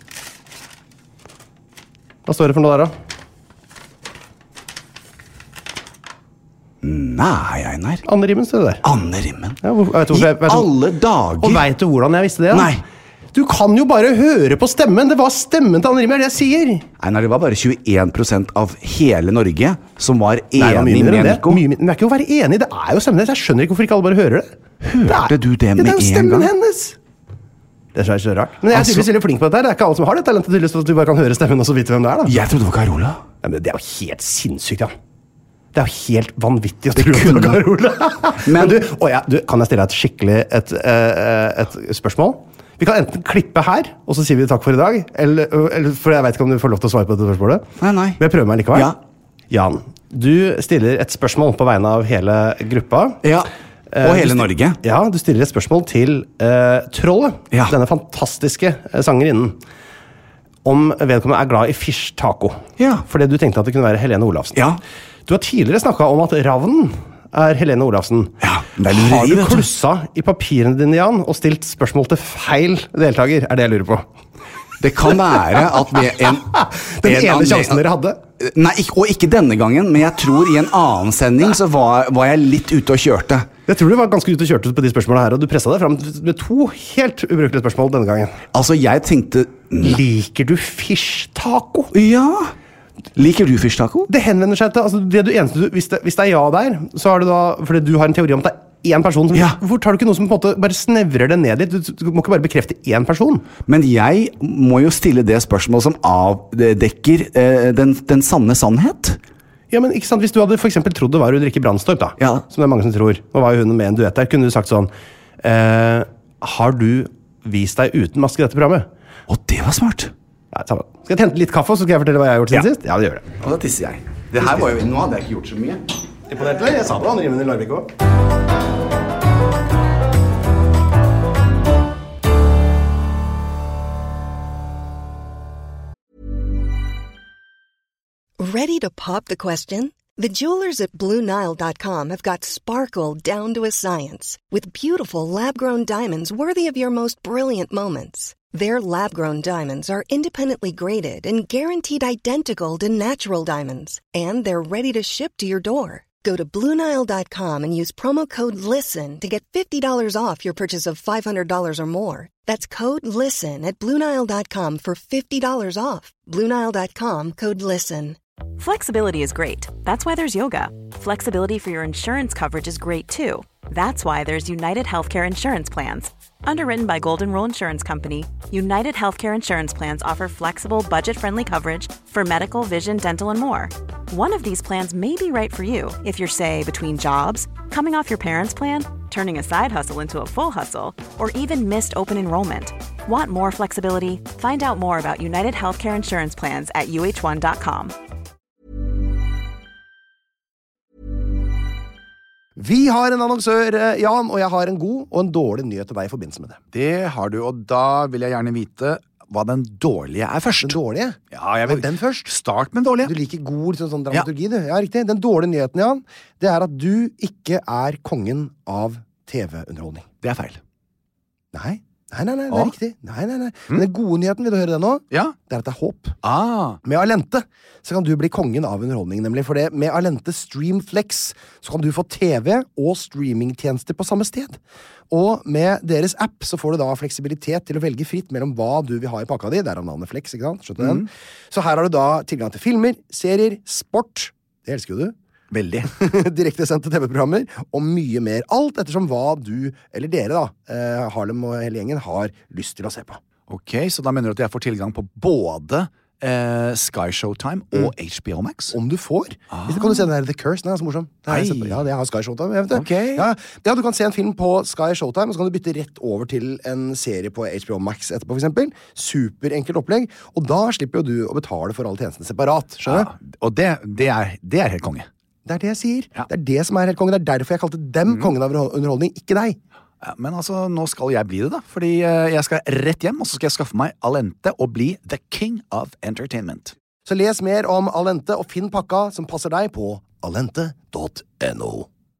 Hva står det for noe der da? Nei, Einar. Anne Rimmen står det der. Anne Rimmen? Ja, hvor, vet du, I vet, vet, alle dager. Og vet du hvordan jeg visste det? Da? Nei. Du kan jo bare høre på stemmen. Det var stemmen til Anne Rimmen, det jeg sier. Einar, det var bare tjueen prosent av hele Norge som var enig Nei, med Nico. Det. Mye, men det er ikke å være enig, det er jo stemmen. Jeg skjønner ikke hvorfor ikke alle bare hører det. Hørte du det med det er jo en stemmen gang? hennes! Det er så rart. Men jeg er Altså- tydeligvis veldig flink på dette her. Det er ikke alle som har det talentet tydeligvis, at du bare kan høre stemmen og så vite hvem det er, da. Jeg trodde det var Carola. Ja, men det er jo helt sinnssykt, ja. Det er jo helt vanvittig å tro at det var Carola. Men, men du, å ja, du, kan jeg stille deg et skikkelig et, uh, et spørsmål? Vi kan enten klippe her, og så sier vi takk for i dag, eller, eller, for jeg vet ikke om du får lov til å svare på dette spørsmålet. Nei, nei. Men jeg prøver meg likevel. Ja. Jan, du stiller et spørsmål på vegne av hele gruppa. Ja, og hele du Norge. Ja, du stiller et spørsmål til uh, Trollet, Ja. denne fantastiske uh, sangerinnen, om vedkommende er glad i fish taco. Ja. Fordi du tenkte at det kunne være Helene Olafsen. Ja. Du har tidligere snakket om at Ravnen er Helene Olafsen. Ja, det er lureri, Har du vet du. klussa i papirene dine, Jan, og stilt spørsmål til feil deltaker? Er det jeg lurer på. Det kan være at vi en, Den en ene anledning- sjansen dere hadde. Nei, ikke, og ikke denne gangen, men jeg tror i en annen sending så var, var jeg litt ute og kjørte. Jeg tror du var ganske ute og kjørte på de spørsmålene her, og du presset deg frem med to helt ubrukelige spørsmål denne gangen. Altså, jeg tenkte Liker du fish taco? Ja. Liker du fish taco? Det henvender seg til, altså det du eneste du, hvis, det, hvis det er ja der, så har du da, fordi du har en teori om at det er én person som, Ja. Hvorfor tar du ikke noe som på en måte bare snevrer det ned litt? Du, du må ikke bare bekrefte én person. Men jeg må jo stille det spørsmålet som avdekker eh, den, den sanne sannhet. Ja, men ikke sant, hvis du hadde for eksempel trodd det var Ulrikke Brandstorp da, Ja. som det er mange som tror, nå var jo hun med en duett der, kunne du sagt sånn, eh, har du vist deg uten maske i dette programmet? Og det var smart. Ja, ta med. Skal jeg hente litt kaffe, så skal jeg fortelle hva jeg har gjort siden Ja. sist? Ja, det gjør det. Og da tisser jeg. Det her var jo, nå hadde jeg ikke gjort så mye. Imponert, eller? Jeg sa det var han rimen i Larvik også. Ready to pop the question? The jewelers at Blue Nile dot com have got sparkle down to a science with beautiful lab-grown diamonds worthy of your most brilliant moments. Their lab-grown diamonds are independently graded and guaranteed identical to natural diamonds, and they're ready to ship to your door. Go to Blue Nile dot com and use promo code LISTEN to get fifty dollars off your purchase of five hundred dollars or more. That's code LISTEN at Blue Nile dot com for fifty dollars off. Blue Nile dot com, code LISTEN. Flexibility is great. That's why there's yoga. Flexibility for your insurance coverage is great too. That's why there's United Healthcare Insurance Plans. Underwritten by Golden Rule Insurance Company, United Healthcare Insurance Plans offer flexible, budget-friendly coverage for medical, vision, dental, and more. One of these plans may be right for you if you're, say, between jobs, coming off your parents' plan, turning a side hustle into a full hustle, or even missed open enrollment. Want more flexibility? Find out more about United Healthcare Insurance Plans at U H one dot com. Vi har en annonsør, eh, Jan, og jeg har en god og en dårlig nyhet til deg i forbindelse med det. Det har du, og da vil jeg gjerne vite hva den dårlige er først. Den dårlige? Ja, jeg vil... Men den først. Start med den dårlige. Du liker god liksom, sånn dramaturgi, du. Ja, riktig. Den dårlige nyheten, Jan, det er at du ikke er kongen av T V-underholdning. Det er feil. Nei, nei, nei, nei, det Å? er riktig. Nei, nei, nei. Men den gode nyheten, vil du høre det nå? Ja. Det er at det er håp. Ah. Med Alente så kan du bli kongen av underholdning, nemlig. For det med Alente Streamflex så kan du få T V og streamingtjenester på samme sted. Og med deres app så får du da fleksibilitet til å velge fritt mellom hva du vil ha i pakka di. Der er navnet Flex, ikke sant? Skjønner du den? Så her har du da tilgang til filmer, serier, sport. Det elsker jo du. Veldig. Direktesendte T V-programmer og mye mer. Alt ettersom hva du, eller dere da, eh, Harlem og hele gjengen, har lyst til å se på. Ok, så da mener du at jeg får tilgang på både eh, Sky Showtime og H B O Max? Om du får. Ah. Hvis du kan du se den der The Curse, den er ganske morsom. Det har jeg sett på. Ja, det har Sky Showtime, jeg vet det. Ok. Ja, ja, du kan se en film på Sky Showtime, og så kan du bytte rett over til en serie på H B O Max etterpå, for eksempel. Superenkelt opplegg. Og da slipper jo du å betale for alle tjenestene separat, skjønner du? Ja, og det, det, er, det er helt konge. Det er det jeg sier. Ja. Det er det som er helt konge. Det er derfor jeg kalte dem kongen av underholdning, ikke deg. Ja, men altså, nå skal jeg bli det da, fordi eh, jeg skal rett hjem, og så skal jeg skaffe meg Alente og bli the king of entertainment. Så les mer om Alente og finn pakka som passer deg på alente dot no.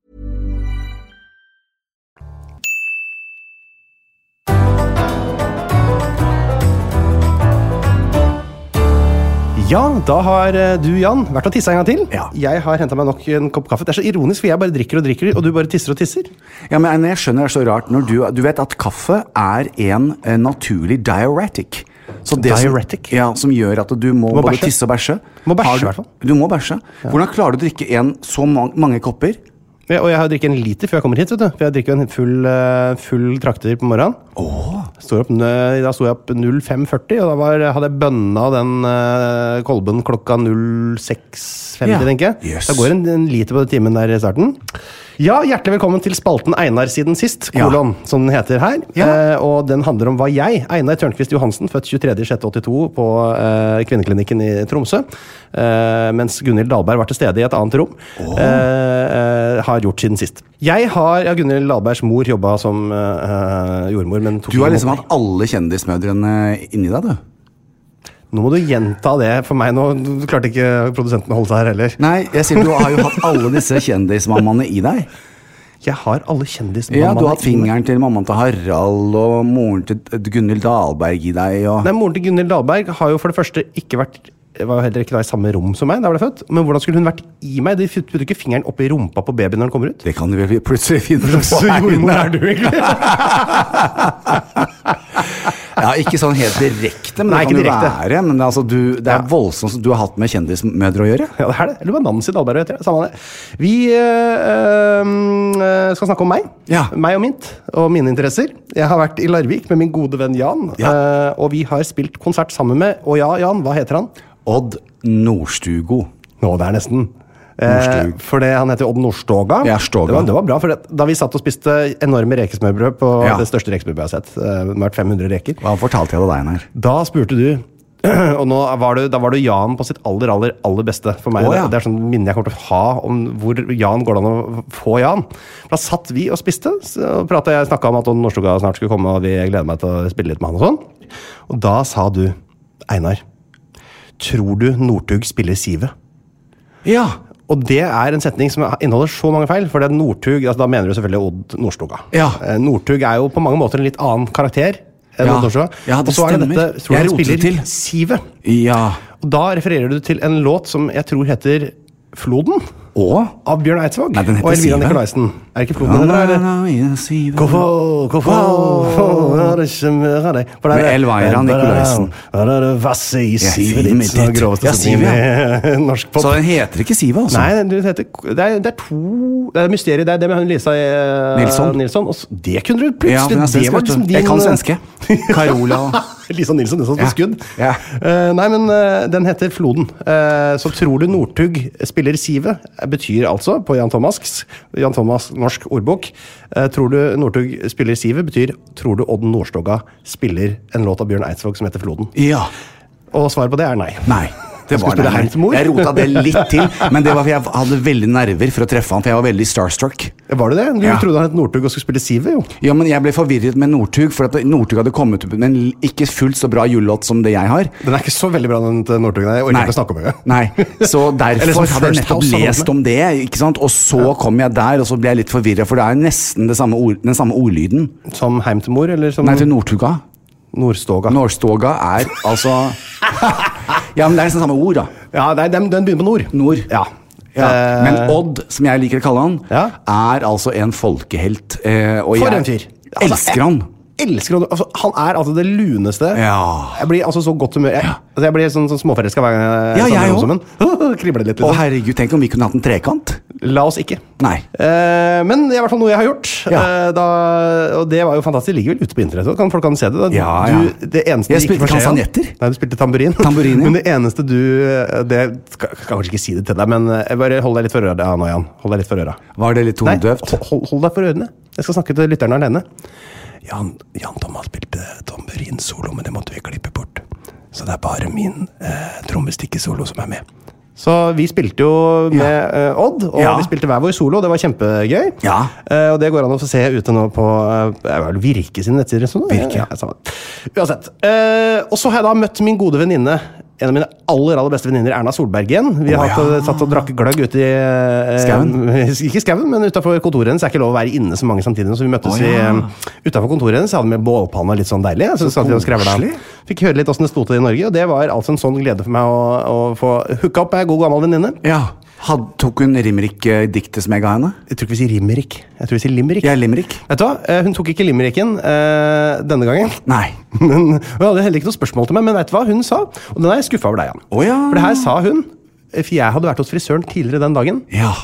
Ja, da har eh, du, Jan, vært og tisset en gang til. Ja. Jeg har hentet meg nok en kopp kaffe. Det er så ironisk, for jeg bare drikker og drikker, og du bare tisser og tisser. Ja, men jeg skjønner det er så rart når du, du vet at kaffe er en eh, naturlig diuretic. Så det Diuretic? Som, ja, som gjør at du må, Du må både bæsje. tisse og bæsje. Du må bæsje, Har i hvert fall. Du må bæsje. Hvordan klarer du å drikke en så mange, mange kopper Ja, og jeg har drikket en liter før jeg kommer hit, vet du. For jeg drikker en full, full trakter på morgenen. Åh. Står opp, da sto jeg opp null fem førti, og da var, hadde jeg bønna den uh, kolben klokka null seks femti, ja. tenker jeg. Yes. Da går en, en liter på timen der i starten. Ja, hjertelig velkommen til spalten Einar siden sist, kolon, ja. som den heter her. Ja. Eh, og den handler om hva jeg, Einar Tørnqvist Johansen, født tjuetredje juni åttito på eh, kvinneklinikken i Tromsø, eh, mens Gunhild Dahlberg var til stede i et annet rom, oh. eh, eh, har gjort siden sist. Jeg har, ja, Gunhild Dahlbergs mor jobbet som eh, jordmor, men tok Du har liksom hatt alle kjendismødrene inni deg, du? Nå må du gjenta det for meg. Nå du klarte ikke produsenten å holde seg her heller. Nei, jeg sier du har jo hatt alle disse kjendismammaene i deg. Jeg har alle kjendismammaene i meg. Ja, du har hatt fingeren til mammaen til Harald og moren til Gunhild Dahlberg i deg. Og... Nei, moren til Gunhild Dahlberg har jo for det første ikke vært, var jo heller ikke da i samme rom som meg da ble født. Men hvordan skulle hun vært i meg? De putter ikke fingeren opp i rumpa på babyen når den kommer ut. Det kan du vel plutselig finne på. Så jordmor er du egentlig? Ja, ikke sånn helt direkte, men Nei, det kan det jo være. Men altså, du, det er ja. voldsomt som du har hatt med kjendismødre å gjøre. Ja, det er det. Eller var Nancy Dahlberg, vet jeg. Samme det. Vi øh, øh, skal snakke om meg. Ja. Meg og mitt, og mine interesser. Jeg har vært i Larvik med min gode venn Jan, ja. øh, og vi har spilt konsert sammen med, og ja, Jan, hva heter han? Odd Nordstugo. Nå, det er nesten... Eh, for det, han heter Odd Nordstoga. Ja, Stoga. Det var, det var bra, for det, da vi satt og spiste enorme rekesmørbrød på ja. det største rekesmørbrød jeg har sett, eh, med fem hundre reker. Hva fortalte jeg det deg her? Da spurte du, og nå var du, da var du Jan på sitt aller, aller, aller beste for meg. Oh, ja. det, det er sånn minne jeg kommer til å ha om hvor Jan går det an å få Jan. Da satt vi og spiste, og pratet, jeg snakket om at Odd Nordstoga snart skulle komme, og vi gleder meg til å spille litt med han og sånn. Og da sa du, Einar, tror du Northug spiller Sive? Ja. Og det er en setning som inneholder så mange feil, for det er Northug, altså da mener du selvfølgelig Odd Nordstoga. Ja. Northug er jo på mange måter en litt annen karakter enn ja. Odd Nordstoga. Ja, det og så er det stemmer. dette, tror jeg spiller til Sive. Ja. Og da refererer du til en låt som jeg tror heter Floden. Og? Av Bjørn Eidsvåg. Nei, den heter og Elvira Sive. Nikolaisen. Er det ikke Floden heter det? Hvorfor, hvorfor er det ikke mer av deg? Med Elvira Nikolaisen. Hva er det vasse i Sive ditt? Ja, ja, Sive, ja. Norsk pop. Så den heter ikke Sive, altså? Nei, det, heter, det, er, det er to... Det er mysteriet, det er det med hun Lisa uh, Nilsson. Nilsson. Og det kunne du plutselig... Ja, for den er svensk, det var liksom din... Jeg kan svenske. Carola. Lisa Nilsson, det er sånn på skudd. Ja. Uh, nei, men uh, den heter Floden. Uh, så tror du Northug spiller Sive, betyr altså på Jan Thomas, Jan Thomas norsk ordbok. Eh, tror du Northug spiller Sive, betyr tror du Odd Nordstoga spiller en låt av Bjørn Eidsvåg som heter Floden. Ja. Og svaret på det er nei. Nei. Det var det. Jeg rota det litt til, men det var for jeg hadde veldig nerver for å treffe han, for jeg var veldig starstruck. Var det det? Du ja. trodde han het Northug og skulle spille Sive, jo. Ja, men jeg ble forvirret med Northug, for at Northug hadde kommet ut med en ikke fullt så bra julelåt som det jeg har. Den er ikke så veldig bra, den til Northug. Jeg orker ikke å snakke om det. Nei, så derfor hadde jeg nettopp lest om det, ikke sant? Og så ja. kom jeg der, og så ble jeg litt forvirret, for det er nesten det samme ord, den samme ordlyden. Som Heim til mor, eller som... Nei, til Northuga. Nordstoga. Nordstoga er altså... Ja, men det er nesten samme ord, da. Ja, det er, den, den begynner på nord. Nord. Ja. Ja. Men Odd, som jeg liker å kalle han, ja. er altså en folkehelt. Eh, og For jeg en fyr. elsker han. Elsker han. Altså, han er altså det luneste. Ja. Jeg blir altså så godt humør. Jeg, altså, jeg blir sånn, sånn småforelska hver gang jeg ja, jeg sammen. Kribler litt. Å, herregud, tenk om vi kunne hatt en trekant. La oss ikke. Nei. Eh, men det er i hvert fall noe jeg har gjort. Ja. Eh, da, og det var jo fantastisk. Det ligger vel ute på internett. Kan folk kan se det? Da. Ja, ja. Du, det eneste jeg spilte kansanetter. Nei, du spilte tamburin. Tamburin, ja. Men det eneste du Det skal, kan kanskje ikke si det til deg, men bare hold deg litt for øra. Ja, nå, Jan. Hold deg litt for øra. Var det litt tondøvt? Nei, hold, hold deg for ørene. Jeg skal snakke til lytterne alene. Jan, Jan Thomas spilte tamburin-solo, men det måtte vi klippe bort. Så det er bare min eh, trommestikkesolo som er med. Så vi spilte jo med ja. uh, Odd, og ja. vi spilte hver vår solo. Det var kjempegøy. Ja. Uh, og det går an å få se ute nå på uh, Virke sine nettsider. Sånn. Virke. Ja, uansett. Uh, og så har jeg da møtt min gode venninne, en av mine aller, aller beste venninner, Erna Solberg igjen. Vi har oh, hatt, ja. satt og drakk gløgg ute i... Uh, skauen? Ikke skauen, men utenfor kontoret hennes. Det er ikke lov å være inne så mange samtidig. Så vi møttes oh, ja. i, um, utenfor kontoret hennes. Hadde med bålpanne litt sånn deilig. Så, så satt vi og skrevet da. Fikk høre litt hvordan det sto til i Norge, og det var altså en sånn glede for meg å, å få hooka opp med en god gammel venninne. Ja. Had, tok hun Limerick-diktet som jeg ga henne? Jeg tror ikke vi sier Limerick. Jeg tror vi sier Limerick. Ja, Limerick. Vet du hva? Hun tok ikke Limericken uh, denne gangen. Nei. Men hun hadde heller ikke noe spørsmål til meg, men vet du hva hun sa? Og den er jeg skuffet over deg, Jan. Oh, ja. For det her sa hun, for jeg hadde vært hos frisøren tidligere den dagen. Ja.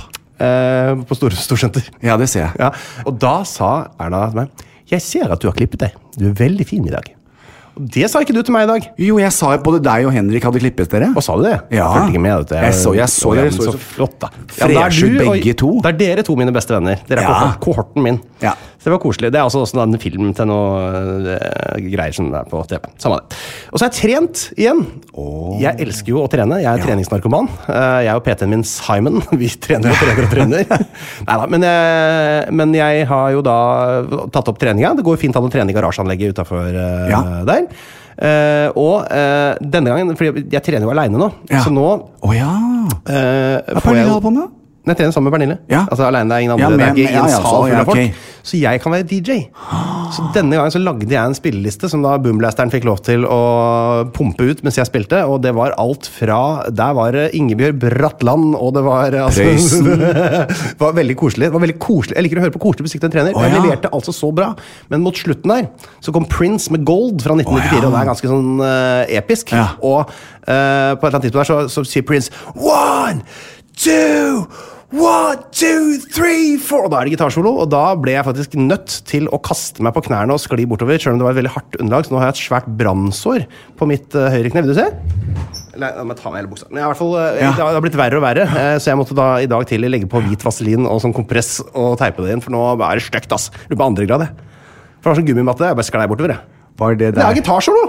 eh, på Stor Storsenter. Ja, det ser jeg. Ja. Og da sa Erna til meg, jeg ser at du har klippet deg. Du er veldig fin i dag. Og det sa ikke du til meg i dag. Jo, jeg sa både deg og Henrik hadde klippet dere. Hva sa du det? Ja. Jeg følte ikke med dette. Jeg så, jeg så, Å, ja, dere så, så flott da. Freshe Ja, begge to. Det er dere to mine beste venner. Dere er Ja. kohort- kohorten min. Ja. Så det var koselig. Det er også, også en film til noe uh, greier som er på T V. Samme det. Og så har jeg trent igjen. Oh. Jeg elsker jo å trene. Jeg er ja. treningsnarkoman. Uh, jeg og P T-en min Simon, vi trener og trener og trener. Neida, men jeg, men jeg har jo da tatt opp treninga. Det går fint an å trene i garasjeanlegget utenfor uh, ja. der. Uh, og uh, denne gangen, fordi jeg trener jo alene nå, ja. så nå oh, ja. uh, Hva er Pernille holder på med? Jeg trener sammen med Pernille. Ja. Altså alene, det er ingen andre. Ja, med, det er ikke ja, en ja, sal så, full ja, av folk. okay. Så jeg kan være D J. Så denne gangen så lagde jeg en spilleliste som da Boomblasteren fikk lov til å pumpe ut mens jeg spilte, og det var alt fra, der var det Ingebjørg Bratland, og det var altså, det var veldig koselig. Det var veldig koselig. Jeg liker å høre på koselig musikk til en trener. Oh, ja. Jeg leverte altså så bra. Men mot slutten der, så kom Prince med Gold fra nitten nittifire, oh, ja. Og det er ganske sånn uh, episk. Ja. Og uh, på et eller annet tidspunkt der så, så sier Prince One, two One, two, three, four. Og da er det gitarsolo, og da ble jeg faktisk nødt til å kaste meg på knærne og skli bortover, selv om det var et veldig hardt underlag, så nå har jeg et svært brannsår på mitt uh, høyre kne. Vil du se? Eller, da må jeg ta med hele buksa. Men i hvert fall, uh, ja. det har blitt verre og verre, uh, så jeg måtte da i dag til legge på hvit vaselin og sånn kompress og teipe det inn, for nå er det støkt, ass. Det er på andre grad, jeg. For det var sånn gummimatte, jeg bare sklei bortover, jeg. Var det der? Det er gitarsolo!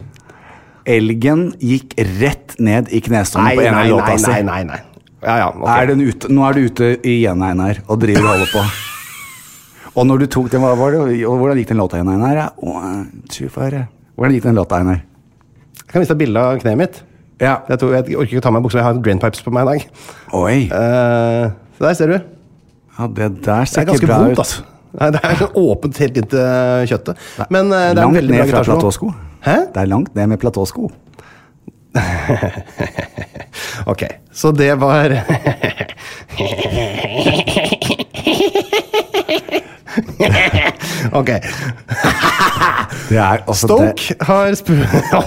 Elgen gikk rett ned i knestående på en av låta si. Nei, nei, nei, nei. Ja, ja, okay. er den ute, nå er du ute igjen, Einar, og driver og holder på. Og når du tok den, hva var det? Og hvordan gikk den låta igjen, Einar? Hvordan gikk den låta, Einar? Jeg kan vise deg bildet av kneet mitt. Ja. Jeg, tror, jeg orker ikke å ta meg buksa, jeg har drainpipes på meg i dag. Oi. Uh, så der ser du. Ja, det der ser ikke bra vondt, ut. Altså. Nei, det er åpent helt inn til kjøttet. Men uh, det er langt veldig ned fra platåsko. Hæ? Det er langt ned med platåsko. Ok, så det var Ok. Det er, altså, Stoke det... har sp-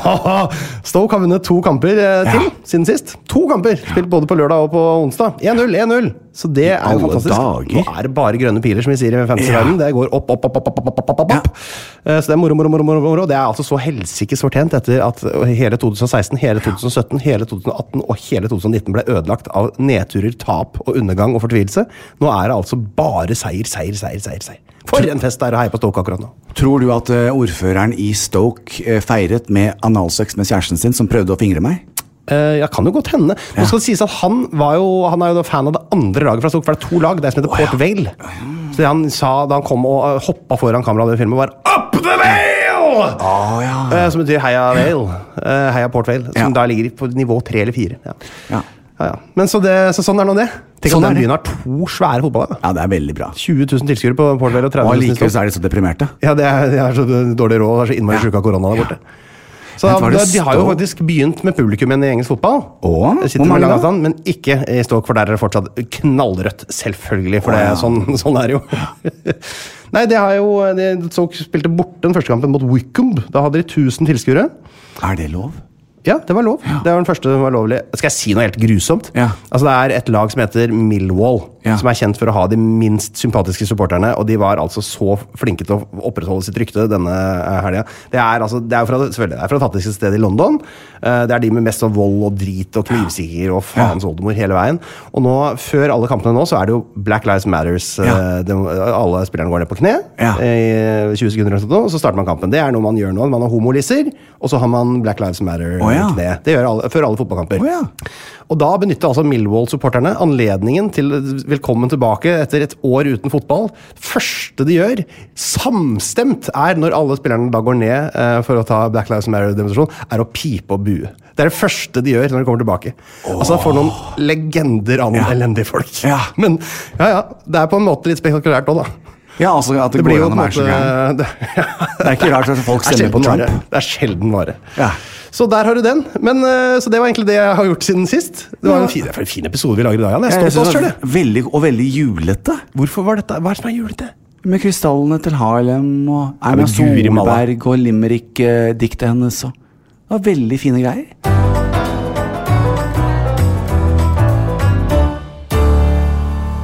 Stoke har vunnet to kamper eh, til ja. siden sist. To kamper, spilt både på lørdag og på onsdag. én null, én null. Så det er jo fantastisk. Dager. Nå er det bare grønne piler, som vi sier i fantasy-verden. Det går opp, opp, opp, opp, opp, opp, opp, opp. Ja. Så det er moro, moro, moro, moro, moro. Det er altså så helsikes fortjent etter at hele tjuetusen og seksten, hele tjuetusen og sytten, hele tjuetusen og atten og hele tjuetusen og nitten ble ødelagt av nedturer, tap og undergang og fortvilelse. Nå er det altså bare seier, seier, seier, seier, seier. For en fest det er å heie på Stoke akkurat nå. Tror du at uh, ordføreren i Stoke uh, feiret med analsex med kjæresten sin, som prøvde å fingre meg? Uh, ja, kan jo godt hende. Nå skal det sies at han, var jo, han er jo fan av det andre laget fra Stoke, for det er to lag, det er som heter oh, Port ja. Vale. Så det han sa da han kom og uh, hoppet foran kameraet i filmen, var Up the Vale! Oh, ja. uh, som betyr Heia Vale. Uh, Heia Port Vale, som ja. da ligger på nivå tre eller fire. Ja. Ja. Ja, ja. Men så, det, så sånn er nå det. Tenk sånn om den byen har to svære fotballag. Ja, det er veldig bra. tjue tusen tilskuere på Port Vale og tretti tusen. Og likevel så er de så deprimerte. Ja, det er, de er så dårlig råd, det er så innmari ja. Syke av korona der borte. Så da, de har jo faktisk begynt med publikum i engelsk fotball. Åh, hvor mange da? Avstand, men ikke i Stoke, for der er det fortsatt knallrødt, selvfølgelig, for Åh, ja. det, sånn, sånn er det jo. Nei, det har jo, de, Stoke spilte bort den første kampen mot Wycombe. Da hadde de tusen tilskuere. Er det lov? Ja, det var lov. Ja. Det var den første som var lovlig. Skal jeg si noe helt grusomt? Ja. Altså, det er et lag som heter Millwall, ja. som er kjent for å ha de minst sympatiske supporterne, og de var altså så flinke til å opprettholde sitt rykte denne helgen. Det er altså, det er fra, selvfølgelig, det er fra det fattigste stedet i London. Det er de med mest av vold og drit og knivsikker og faens oldemor hele veien. Og nå, før alle kampene nå, så er det jo Black Lives Matters. Ja. De, alle spillerne går ned på kne ja. i tjue sekunder, og så starter man kampen. Det er noe man gjør nå. Man har homolisser, og så har man Black Lives Matter. Oh, ja. Det. det gjør alle, før alle fotballkamper. Oh, ja. Og da benytter altså Millwall-supporterne anledningen til velkommen tilbake etter et år uten fotball. Det første de gjør, samstemt, er når alle spillerne da går ned eh, for å ta Black Lives Matter-demonstrasjon, er å pipe og bue. Det er det første de gjør når de kommer tilbake. Oh. Altså, for noen legender av noen ja. elendige folk. Ja. Men ja, ja, det er på en måte litt spektakulært også, da. Ja, altså at det, det går an å være så gæren. Det, ja. det er ikke rart at folk stemmer på Trump. Vare. Det er sjelden vare. Ja. Så der har du den. Men, så det var egentlig det jeg har gjort siden sist. Det var en fin, det var en fin episode vi lager i dag. Jeg er stolt av oss selv. Veldig, og veldig julete. Hvorfor var dette? Hva er det som er julete? Med krystallene til Harlem og Erna Solberg og Limerick-diktet hennes. Og. Det var veldig fine greier.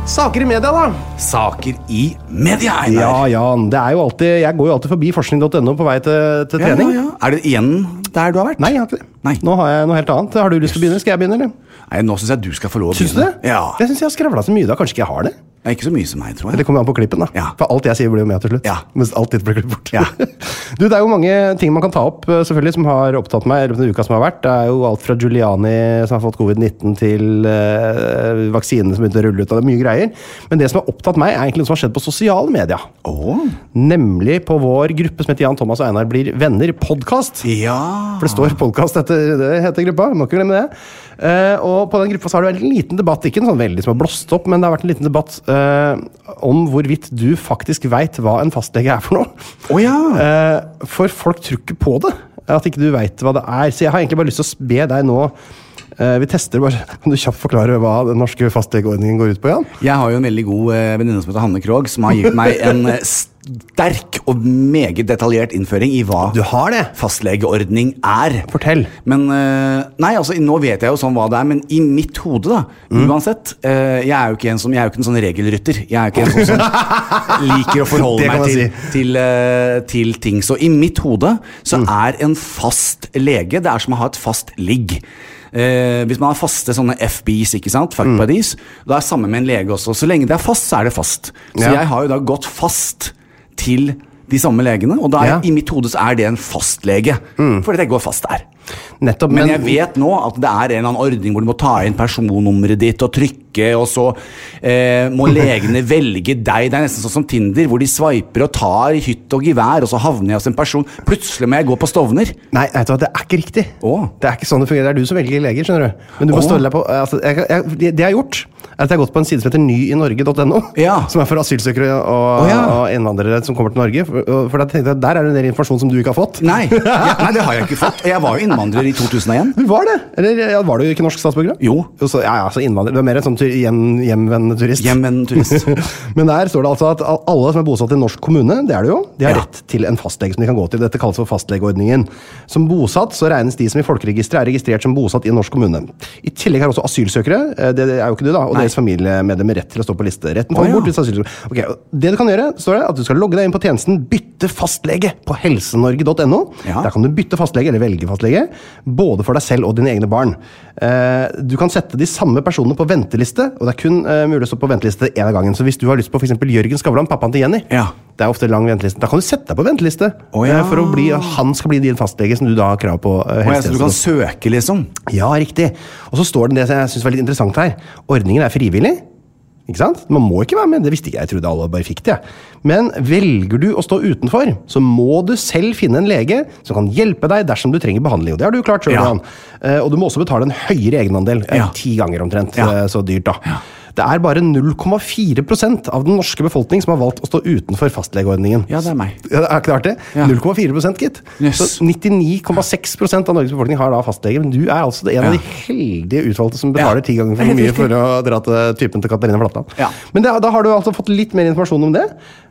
Saker i media, da. Saker i media, Einar. Ja, Jan. Det er jo alltid, jeg går jo alltid forbi forskning punktum no på vei til, til trening. Ja, ja, ja. Er det igjen der du har vært? Nei, jeg har ikke det. Nei. Nå har jeg noe helt annet. Har du lyst til å begynne? Skal jeg begynne, eller? Nei, nå synes jeg du skal få lov å begynne. Syns du det? Ja. Jeg synes jeg har skravlet så mye da. Kanskje ikke jeg har det? Det er ikke så mye som meg, tror jeg. Det kommer an på klippen da. Ja. For alt jeg sier blir jo med til slutt. Ja. Mens alt ditt blir klippet bort. Ja. Du, det er jo mange ting man kan ta opp, selvfølgelig, som har opptatt meg i løpet av uka som har vært. Det er jo alt fra Giuliani som har fått covid nitten til uh, vaksinene som begynte å rulle ut, og det er mye greier. Men det som har opptatt meg er egentlig noe som har skjedd på sosiale medier. Oh. Nemlig på vår gruppe som heter Jan Thomas og Einar blir venner podcast. Ja. For det står podcast etter det heter gruppa, må ikke glemme det. Uh, og på den gruppa så har det vært en liten debatt, ikke en sånn veldig som har blåst opp, men det har vært en liten debatt uh, om hvorvidt du faktisk vet hva en fastlege er for noe. Oh, ja. uh, for folk tror ikke på det, at ikke du vet hva det er. Så jeg har egentlig bare lyst til å be deg nå, uh, vi tester bare, kan du kjapt forklare hva den norske fastlegeordningen går ut på, Jan? Jeg har jo en veldig god uh, venninne som heter Hanne Krog, som har gitt meg en uh, sterk og meget detaljert innføring i hva du har det. Fastlegeordning er. Fortell. Men, uh, nei, altså, nå vet jeg jo sånn hva det er, men i mitt hode da, mm. uansett, uh, jeg er jo ikke en som, jeg er jo ikke en sånn regelrytter. Jeg er jo ikke en sånn som liker å forholde meg til, si. til, uh, til ting. Så i mitt hode så mm. er en fast lege, det er som å ha et fast ligg. Uh, hvis man har faste sånne F Bs, ikke sant, fuck mm. buddies, da er sammen med en lege også. Så lenge det er fast, så er det fast. Så ja. Jeg har jo da gått fast til de samme legene, og da er, ja. I mitt hode så er det en fastlege, mm. fordi det går fast der. Nettopp, men, men jeg vet nå at det er en eller annen ordning hvor du må ta inn personnummeret ditt og trykke, og så eh, må legene velge deg. Det er nesten sånn som Tinder, hvor de swiper og tar hytt og gevær, og så havner jeg hos en person. Plutselig må jeg gå på Stovner. Nei, vet du hva, det er ikke riktig. Åh. Det er ikke sånn det fungerer. Det er du som velger leger, skjønner du. Men du må stå deg på, altså, jeg, jeg, det jeg har gjort, er at jeg har gått på en side som heter ny i norge punktum no, ja. Som er for asylsøkere og, oh, ja. og innvandrere som kommer til Norge. For, for da tenkte jeg, der er det en del informasjon som du ikke har fått. Nei, ja, nei det har jeg ikke fått. Jeg var jo innvandrer i to tusen og en. Du var det? Eller ja, var du ikke norsk statsborger? Jo. jo så, ja, ja, så innvandrer. Du er mer en sånn hjem, hjemvendende turist. Hjemvendende turist. Men der står det altså at alle som er bosatt i en norsk kommune, det er det jo, de har ja. Rett til en fastlege som de kan gå til. Dette kalles for fastlegeordningen. Som bosatt så regnes de som i folkeregisteret er registrert som bosatt i en norsk kommune. I tillegg har også asylsøkere, det er jo ikke du da, og Nei. Deres familiemedlemmer med rett til å stå på liste. Retten får oh, ja. Bort hvis asylsøkere. Okay, det du kan gjøre, står det at du skal logge deg inn på tjenesten bytte fastlege på helsenorge punktum no. Ja. Der kan du bytte fastlege, eller velge fastlege, både for deg selv og dine egne barn. Eh, du kan sette de samme personene på venteliste, og det er kun eh, mulig å stå på venteliste en av gangen. Så hvis du har lyst på for eksempel Jørgen Skavlan, pappaen til Jenny, ja. Det er ofte lang venteliste, da kan du sette deg på venteliste, oh, ja. eh, for å bli, han skal bli din fastlege som du da har krav på. Eh, oh, ja, så du kan søke liksom? Ja, riktig. Og så står det det som jeg synes var litt interessant her. Ordningen er frivillig. Ikke sant? Man må ikke være med, det visste ikke jeg, jeg trodde alle bare fikk det. Men velger du å stå utenfor, så må du selv finne en lege som kan hjelpe deg dersom du trenger behandling. Og det har du jo klart, Sjøren. Ja. Og du må også betale en høyere egenandel, ja. Ti ganger omtrent, ja. Så dyrt da. Ja. Det er bare null komma fire prosent av den norske befolkning som har valgt å stå utenfor fastlegeordningen. Ja, det er meg. Ja, det er klart det. Ja. null komma fire prosent, gitt. Yes. Så nittini komma seks prosent av Norges befolkning har da fastlege, men du er altså en ja. Av de heldige utvalgte som betaler ja. Ti ganger for mye for å dra til typen til Katarina Flatland. Ja. Men det, da har du altså fått litt mer informasjon om det.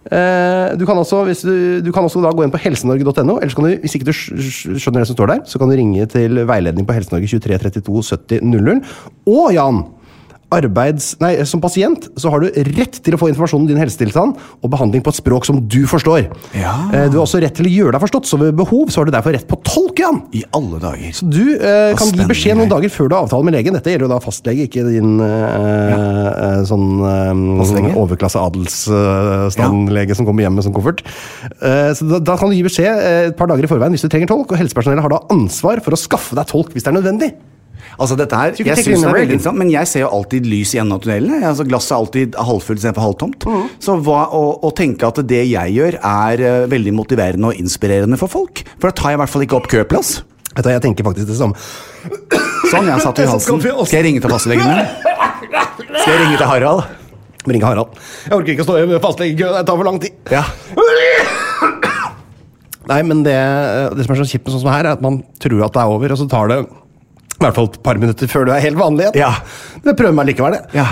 Du kan også, hvis du, du kan også da gå inn på helsenorge punktum no, eller så kan du, hvis ikke du skjønner det som står der, så kan du ringe til veiledning på Helsenorge tjuetre trettito sytti null null. Og Jan, arbeids, nei, som pasient så har du rett til å få informasjon om din helsetilstand og behandling på et språk som du forstår. Ja. Du har også rett til å gjøre deg forstått, så ved behov så har du derfor rett på tolk, Jan. I alle dager. Så du eh, kan gi beskjed noen dager før du har avtale med legen. Dette gjelder jo da fastlege, ikke din eh, ja. sånn eh, overklasse adelsstandlege ja. Som kommer hjem med sånn koffert. Eh, så da, da kan du gi beskjed eh, et par dager i forveien hvis du trenger tolk, og helsepersonellet har da ansvar for å skaffe deg tolk hvis det er nødvendig. Altså dette her, jeg synes det er veldig interessant, men jeg ser jo alltid lys i enden av tunnelen. Altså, glasset er alltid halvfullt istedenfor halvtomt. Mm. Så hva, å, å tenke at det jeg gjør er uh, veldig motiverende og inspirerende for folk, for da tar jeg i hvert fall ikke opp køplass. Vet du, jeg tenker faktisk det samme. Sånn, jeg satt i halsen. Skal jeg ringe til fastlegen min? Skal jeg ringe til Harald? Ringe Harald. Jeg orker ikke å stå i fastlegekø, det tar for lang tid. Ja. Nei, men det, det som er så kjipt med sånn som her, er at man tror at det er over, og så tar det i hvert fall et par minutter før du er helt vanlig igjen. Ja. Men jeg prøver meg likevel det. Ja.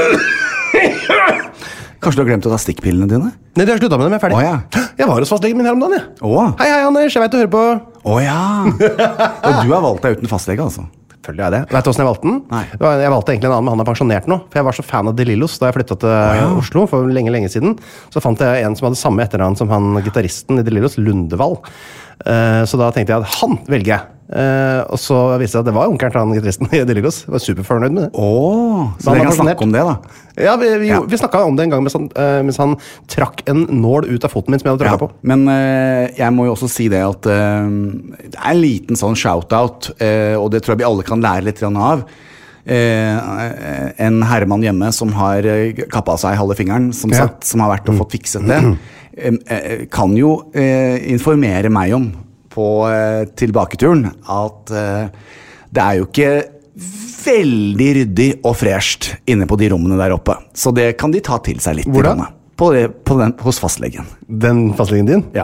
Kanskje du har glemt å ta stikkpillene dine? Nei, det har sluttet med dem, jeg er ferdig. Å, ja. Jeg var hos fastlegen min her om dagen, jeg. Å. Hei, hei, Anders, jeg vet du hører på. Å, ja. Og du har valgt deg uten fastlege, altså? Selvfølgelig er det. Vet du hvordan jeg valgte den? Nei. Det var- Jeg valgte egentlig en annen, men han er pensjonert nå. For jeg var så fan av De Lillos da jeg flyttet til ja. Oslo for lenge, lenge siden. Så fant jeg en som hadde samme etternavn som han gitaristen i De Lillos, Lundevall. Eh, Så da tenkte jeg at han velger jeg. Eh, og så viste det seg at det var onkelen til han gitaristen i De Lillos. Jeg var superfornøyd med det. Åh, så Han dere var kan snakke om det da. Ja, vi, vi, Ja. vi snakket om det en gang mens han, eh, mens han trakk en nål ut av foten min som jeg hadde Ja, trakket på. men eh, jeg må jo også si det at eh, det er en liten sånn shout-out, eh, og det tror jeg vi alle kan lære litt grann av. Eh, en herremann hjemme som har eh, kappet seg halve fingeren, som Ja. sagt, som har vært og fått fikset det, eh, eh, kan jo eh, informere meg om på eh, tilbaketuren at eh, det er jo ikke veldig ryddig og fresht inne på de rommene der oppe. Så det kan de ta til seg litt. Hvor da? grann. På det, på den, hos fastlegen. Den fastlegen din? Ja.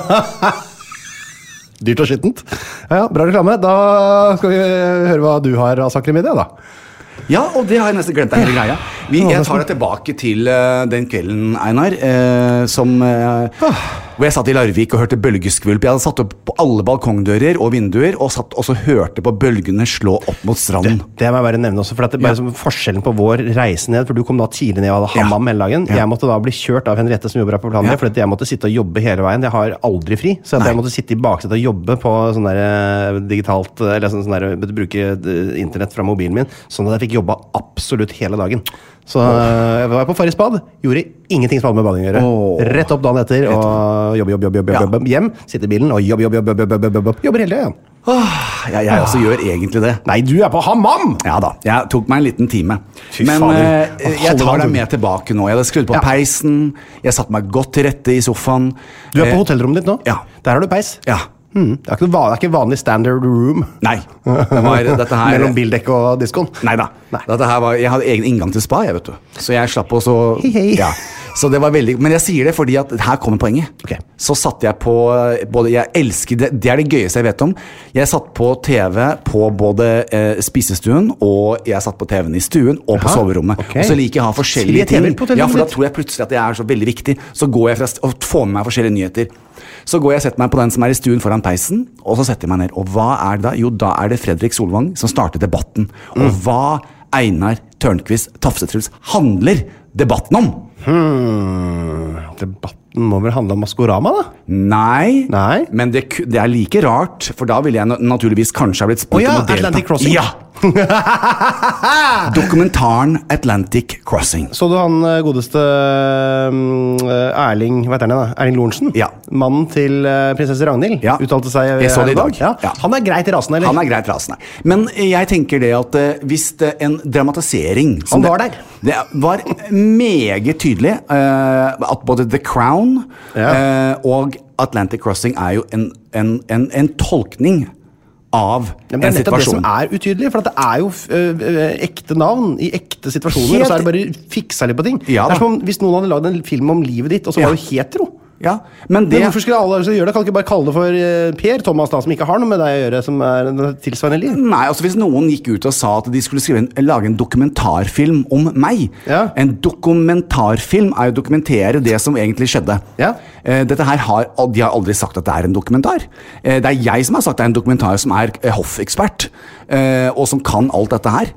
Dyrt og skittent. Ja, ja, bra reklame. Da skal vi høre hva du har av saker i media, da. Ja, og det har jeg nesten glemt av hele greia. Vi, jeg tar deg tilbake til uh, den kvelden, Einar, uh, som, uh, hvor jeg satt i Larvik og hørte bølgeskvulp. Jeg hadde satt opp på alle balkongdører og vinduer, og satt også hørte på bølgene slå opp mot stranden. Det, det må jeg bare nevne også, for at det er bare Ja. som forskjellen på vår reise ned, for du kom da tidlig ned og hadde Ja. hammam hele dagen. Ja. Jeg måtte da bli kjørt av Henriette som jobber her på planen, Ja. for at jeg måtte sitte og jobbe hele veien. Jeg har aldri fri, så at Nei. jeg måtte sitte i baksetet og jobbe på sånn der eh, digitalt, eller sånn, sånn der, bruke eh, internett fra mobilen min, sånn at jeg fikk jobba absolutt hele dagen. Så eh, jeg var på Farris bad, gjorde ingenting som hadde med bading å gjøre. Åh. Rett opp dagen etter, og jobbe, jobbe, jobbe, jobbe, Ja. jobbe, hjem, sitte i bilen, og jobbe, jobbe, jobbe, jobbe, jobbe, jobbe, jobber hele tiden. Åh, jeg, jeg også gjør egentlig det. Nei, du er på hammam! Ja da, jeg tok meg en liten time. Fy Men fader. eh, jeg tar deg med tilbake nå. Jeg hadde skrudd på Ja. peisen, jeg satt meg godt til rette i sofaen. Du er på Eh, hotellrommet ditt nå? ja. Der har du peis. Ja. Hmm. Det, er ikke noe, van- det er ikke vanlig standard room. Nei, det var dette her... Mellom bildekk og diskoen. Neida. Nei. Dette her var, jeg hadde egen inngang til spa, jeg vet du. Så jeg slapp også... Hei, hei. Ja. Så det var veldig... Men jeg sier det fordi at her kommer poenget. Ok. Så satt jeg på... Både, jeg elsker det. Det er det gøyeste jeg vet om. Jeg satt på T V på både eh, spisestuen, og jeg satt på T V-en i stuen, og på Aha, soverommet. ok. Og så liker jeg å ha forskjellige Tre T V-er ting. på hotellrommet Ja, for da ditt. tror jeg plutselig at det er så veldig viktig. Så går jeg fra st- og får med meg forskjellige nyheter. Så går jeg og setter meg på den som er i stuen foran peisen, og så setter jeg meg ned. Og hva er det da? Jo, da er det Fredrik Solvang som starter debatten. Og hva Einar Tørnquist Tafsetruls handler debatten om? Hmm. Debatten må vel handle om Maskorama, da? Nei, Nei. men det, ku- det er like rart, for da ville jeg na- naturligvis kanskje ha blitt spurt Å ja, om å delta. Atlantic Crossing. Ja! Dokumentaren Atlantic Crossing. Så du han eh, godeste eh, Erling, hva heter han da? Erling Lorentzen? Ja. Mannen til eh, prinsesse Ragnhild? Ja. Uttalte seg Jeg så det i her dag. Ja. Ja. Han er greit rasende, eller? Han er greit rasende. Men jeg tenker det at eh, hvis det en dramatisering som Han var det, der. Det var meget tydelig eh, at både The Crown Ja. eh, og Atlantic Crossing er jo en, en, en, en tolkning av Ja, men det en er nettopp det situasjon. som er utydelig, for at det er jo øh, øh, ekte navn i ekte situasjoner, Helt- og så er det bare fiksa litt på ting. Ja det da. er som om hvis noen hadde lagd en film om livet ditt, og så Ja. var du hetero. Ja, men det Men hvorfor skulle alle så gjøre det? Kan ikke bare kalle det for eh, Per Thomas, da, som ikke har noe med deg å gjøre, som er en tilsvarende liv? Nei, altså hvis noen gikk ut og sa at de skulle skrive en, lage en dokumentarfilm om meg. Ja. En dokumentarfilm er jo å dokumentere det som egentlig skjedde. Ja. Eh, dette her har, De har aldri sagt at det er en dokumentar. Eh, det er jeg som har sagt at det er en dokumentar som er eh, hoffekspert, eh, og som kan alt dette her.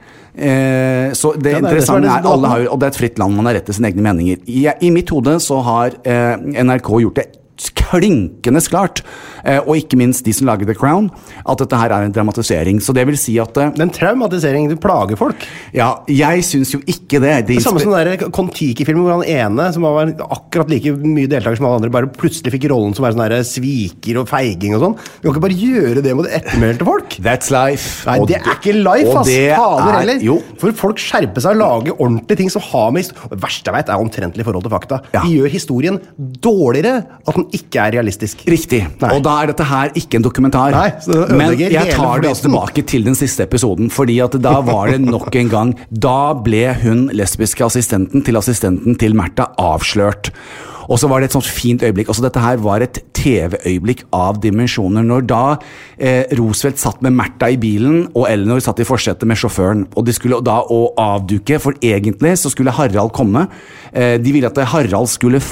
Eh, så det Ja, det er det som er interessante det er, alle har jo, og det er et fritt land, man har rett til sine egne meninger. I, I mitt hode så har eh, N R K gjort det klinkende klart, eh, og ikke minst de som lager The Crown, at dette her er en dramatisering. Så det vil si at eh, Det er en traumatisering, du plager folk. ja, jeg syns jo ikke det. De Det er samme som den der Kon-Tiki-filmen hvor han ene, som var akkurat like mye deltaker som alle andre, bare plutselig fikk rollen som var sånn der sviker og feiging og sånn. Vi kan ikke bare gjøre det mot ettermælte folk. That's life. Nei, Og det er ikke life, og ass! det Fader er- heller. Jo. For folk skjerper seg og lager ordentlige ting som har med his- Det verste jeg vet, er omtrentlig forhold til fakta. Ja. De gjør historien dårligere at den ikke er realistisk. Riktig. Nei. Og da er dette her ikke en dokumentar. Nei, så det Men ødelegger jeg hele tar det altså flyten. tilbake til den siste episoden, fordi at da var det nok en gang Da ble hun lesbiske assistenten til assistenten til Märtha avslørt. Og så var det et sånt fint øyeblikk. Altså Dette her var et T V-øyeblikk av dimensjoner. Når da eh, Roosevelt satt med Märtha i bilen, og Eleanor satt i forsetet med sjåføren, og de skulle da å avduke, for egentlig så skulle Harald komme. Eh, de ville at Harald skulle få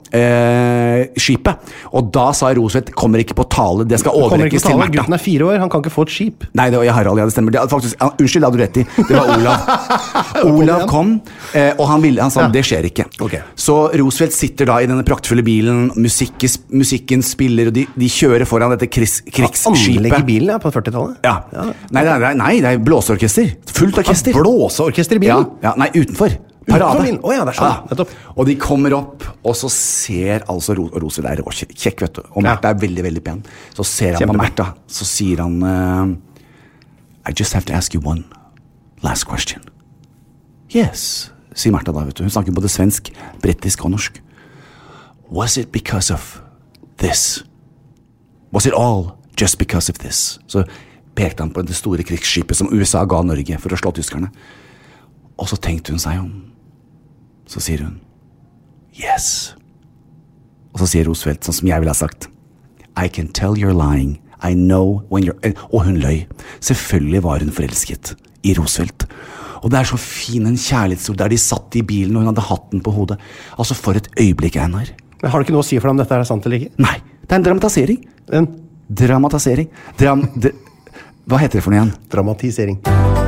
eh, skipet. Og da sa Roosevelt, kommer ikke på tale, det skal overrekkes til Märtha. Gutten er fire år, han kan ikke få et skip. Nei, det var Harald, ja, det stemmer. Det, faktisk, han, unnskyld, hadde du rett i. Det var Olav. Olav kom, eh, og han, ville, han sa, ja. det skjer ikke. Okay. Så Roosevelt sitter da i denne praktfulle bilen, musikken, musikken spiller, og de, de kjører foran dette kris, krigsskipet. Anlegg i bilen, ja, på førtitallet? Ja. ja. Nei, nei, nei, det er blåseorkester. Fullt orkester. Blåseorkester i bilen? Ja, ja, nei, utenfor. Parade. Å ja, det er sånn. Ja. Og de kommer opp, og så ser altså og Roosevelt er kjekk, vet du. Og Märtha er veldig, veldig pen. Så ser han på Märtha, så sier han uh, I just have to ask you one last question. Yes, sier Märtha da, vet du. Hun snakker både svensk, brittisk og norsk. Was it because of this? Was it all just because of this? Så pekte han på det store krigsskipet som U S A ga Norge for å slå tyskerne. Og så tenkte hun seg om. Så sier hun yes. Og så sier Roosevelt, sånn som jeg ville ha sagt, I can tell you're lying. I know when you're... Og hun løy. Selvfølgelig var hun forelsket i Roosevelt. Og det er så fin en kjærlighetsord der de satt i bilen og hun hadde hatten på hodet. Altså for et øyeblikk, Einar. Men har du ikke noe å si for dem om dette er sant eller ikke? Nei, det er en dramatisering. En? Dramatisering. Dram... Dr... Hva heter det for noe igjen? Dramatisering.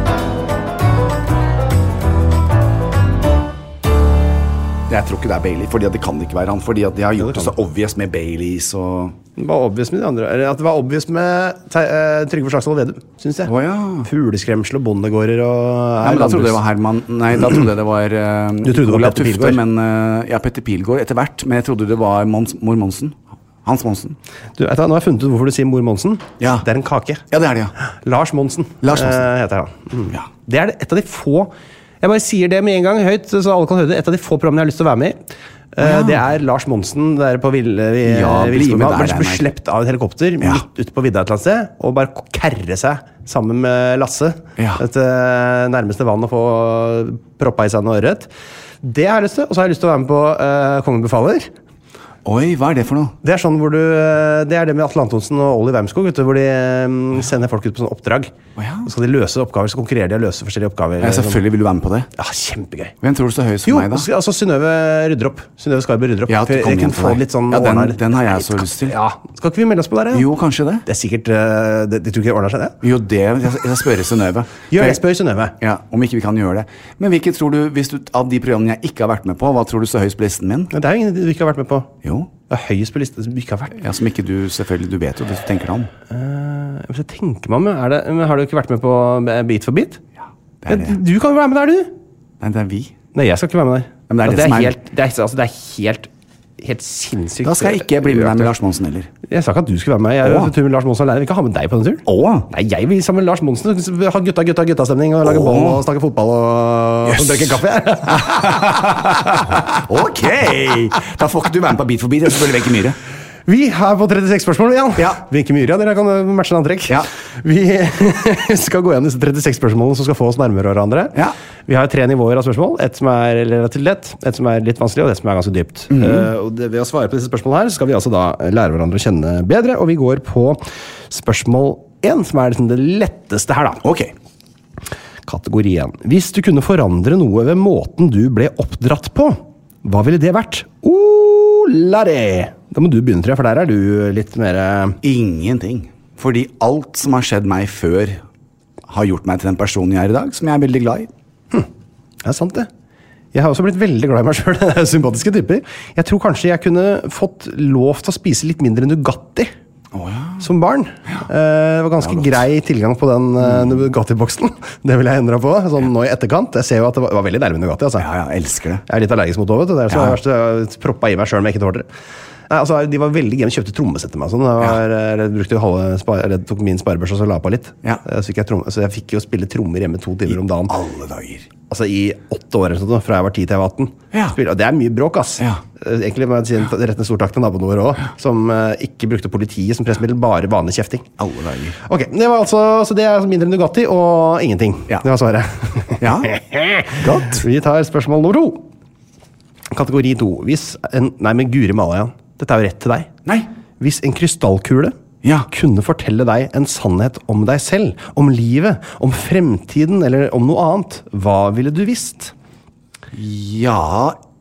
Jeg tror ikke det er Bailey, fordi at det kan ikke være han, fordi at de har gjort det så obvious med Baileys og... Det var obvious med de andre, eller at det var obvious med uh, Trygve Slagsvold Vedum, synes jeg. Å ja. Fugleskremsel og bondegårder og... Nei, men da trodde jeg det var Herman, nei, da trodde jeg det var... Uh, du trodde det var Petter Pilgaard? Men, uh, ja, Petter Pilgaard etter hvert, men jeg trodde det var Mons, Mor Monsen. Hans Monsen. Du, vet du, nå har jeg funnet ut hvorfor du sier Mor Monsen. Ja. Det er en kake. Ja, det er det, ja. Lars Monsen, Lars Monsen. Uh, heter han. Mm. Ja. Det er et av de få... Jeg bare sier det med en gang høyt, så alle kan høre det. Et av de få programmene jeg har lyst til å være med i. Ja. Det er Lars Monsen der på Ville ja, Han ble slept av et helikopter ja. midt ute på vidda et eller annet sted, og bare kerre seg sammen med Lasse ja. et nærmeste vann å få proppa i seg noe ørret. Det har jeg lyst til, og så har jeg lyst til å være med på uh, Kongen befaler. Oi, hva er det for noe? Det er sånn hvor du Det er det med Atle Antonsen og Olli Wermskog, vet du, hvor de um, sender folk ut på sånn oppdrag. Oh, ja. Så skal de løse oppgaver, så konkurrerer de og løser forskjellige oppgaver. Ja, selvfølgelig vil du være med på det. Ja, kjempegøy. Hvem tror du står høyest for jo, meg da? Jo, altså Synnøve Rydderopp. Synnøve Skarbe Rydderopp. Ja, jeg, jeg kunne få litt sånn ja, den, ordner. den har jeg så lyst til. Ja, skal ikke vi melde oss på der? Ja? Jo, kanskje det. Det er sikkert, uh, det, de tror ikke det ordner seg det? Jo, det, jeg skal spørre Synnøve. Gjør det, spør Synnøve. Ja, om ikke vi kan gjøre det. Men hvilket tror du, hvis du, av de programmene jeg ikke har vært med på, hva tror du står høyest på listen min? Det er jo ingen du ikke har vært med på. Jo. Det er høyest på listen som du ikke har vært. Ja, som ikke du, selvfølgelig, du vet jo, hvis du tenker deg om. Uh, hvis jeg tenker meg om, er det, men har du ikke vært med på Beat for Beat? Ja, det er det. Du kan jo være med der, du! Nei, det er vi. Nei, jeg skal ikke være med der. Ja, men det er det, det, er som er... helt, det, er, altså, det er helt, helt sinnssykt. Da skal jeg ikke bli med deg med Lars Monsen heller. Jeg sa ikke at du skulle være med. Jeg er tur med Lars Monsen alene. Jeg vil ikke ha med deg på den turen. Åh. Nei, jeg vil sammen med Lars Monsen ha gutta, gutta, gutta stemning og lage boll og snakke fotball og, yes. og drikke kaffe. Ok! Da får ikke du være med på Beat for Beat, så bør du vekke Myhre. Vi har på trettiseks spørsmål igjen. Ja. Vinke Myhre, ja, dere kan matche en antrekk. Ja. Vi skal gå gjennom disse trettiseks spørsmålene som skal få oss nærmere hverandre. Ja. Vi har tre nivåer av spørsmål. Et som er relativt lett, et som er litt vanskelig, og et som er ganske dypt. Mm -hmm. uh, og det, ved å svare på disse spørsmålene her, så skal vi altså da lære hverandre å kjenne bedre, og vi går på spørsmål én, som er liksom det letteste her da. Ok. Kategori én. Hvis du kunne forandre noe ved måten du ble oppdratt på, hva ville det vært? Oh, la det! Da må du begynne, tror jeg, for der er du litt mer... Ingenting. Fordi alt som har skjedd meg før, har gjort meg til den personen jeg er i dag, som jeg er veldig glad i. Hm. Det er sant, det. Jeg har også blitt veldig glad i meg selv. Det er sympatiske typer. Jeg tror kanskje jeg kunne fått lov til å spise litt mindre Nugatti. Oh, ja. Som barn. Ja. Det var ganske ja, grei tilgang på den mm. Nugatti-boksen. Det vil jeg endre på, sånn nå i etterkant. Jeg ser jo at det var, det var veldig deilig med Nugatti, altså. Ja, jeg elsker det. Jeg er litt allergisk mot det, vet du. Det er så ja. verst, jeg proppa i meg selv, men jeg ikke tåler det. Nei, altså, de var veldig gøy, kjøpte trommesett til meg sånn. Jeg, var, ja. jeg brukte halve spar, eller tok min sparebørs og så la på litt. Ja. Så, fikk jeg tromme, så jeg fikk jo spille trommer hjemme to timer om dagen. I alle dager. Altså i åtte år eller sånt, fra jeg var ti til jeg var atten. Ja. Spille, og det er mye bråk, ass. Ja. Egentlig må jeg si en rett en stor takk til naboen vår også, som uh, ikke brukte politiet som pressmiddel, bare vanlig kjefting. Alle dager. Ok, det var altså, så det er mindre Nugatti og ingenting. Ja. Det var svaret. Ja, godt. Vi tar spørsmål nummer to. Kategori to. Hvis en, nei, men Guri Malajan, dette er jo rett til deg. Nei. Hvis en krystallkule ja. kunne fortelle deg en sannhet om deg selv, om livet, om fremtiden eller om noe annet, hva ville du visst? Ja,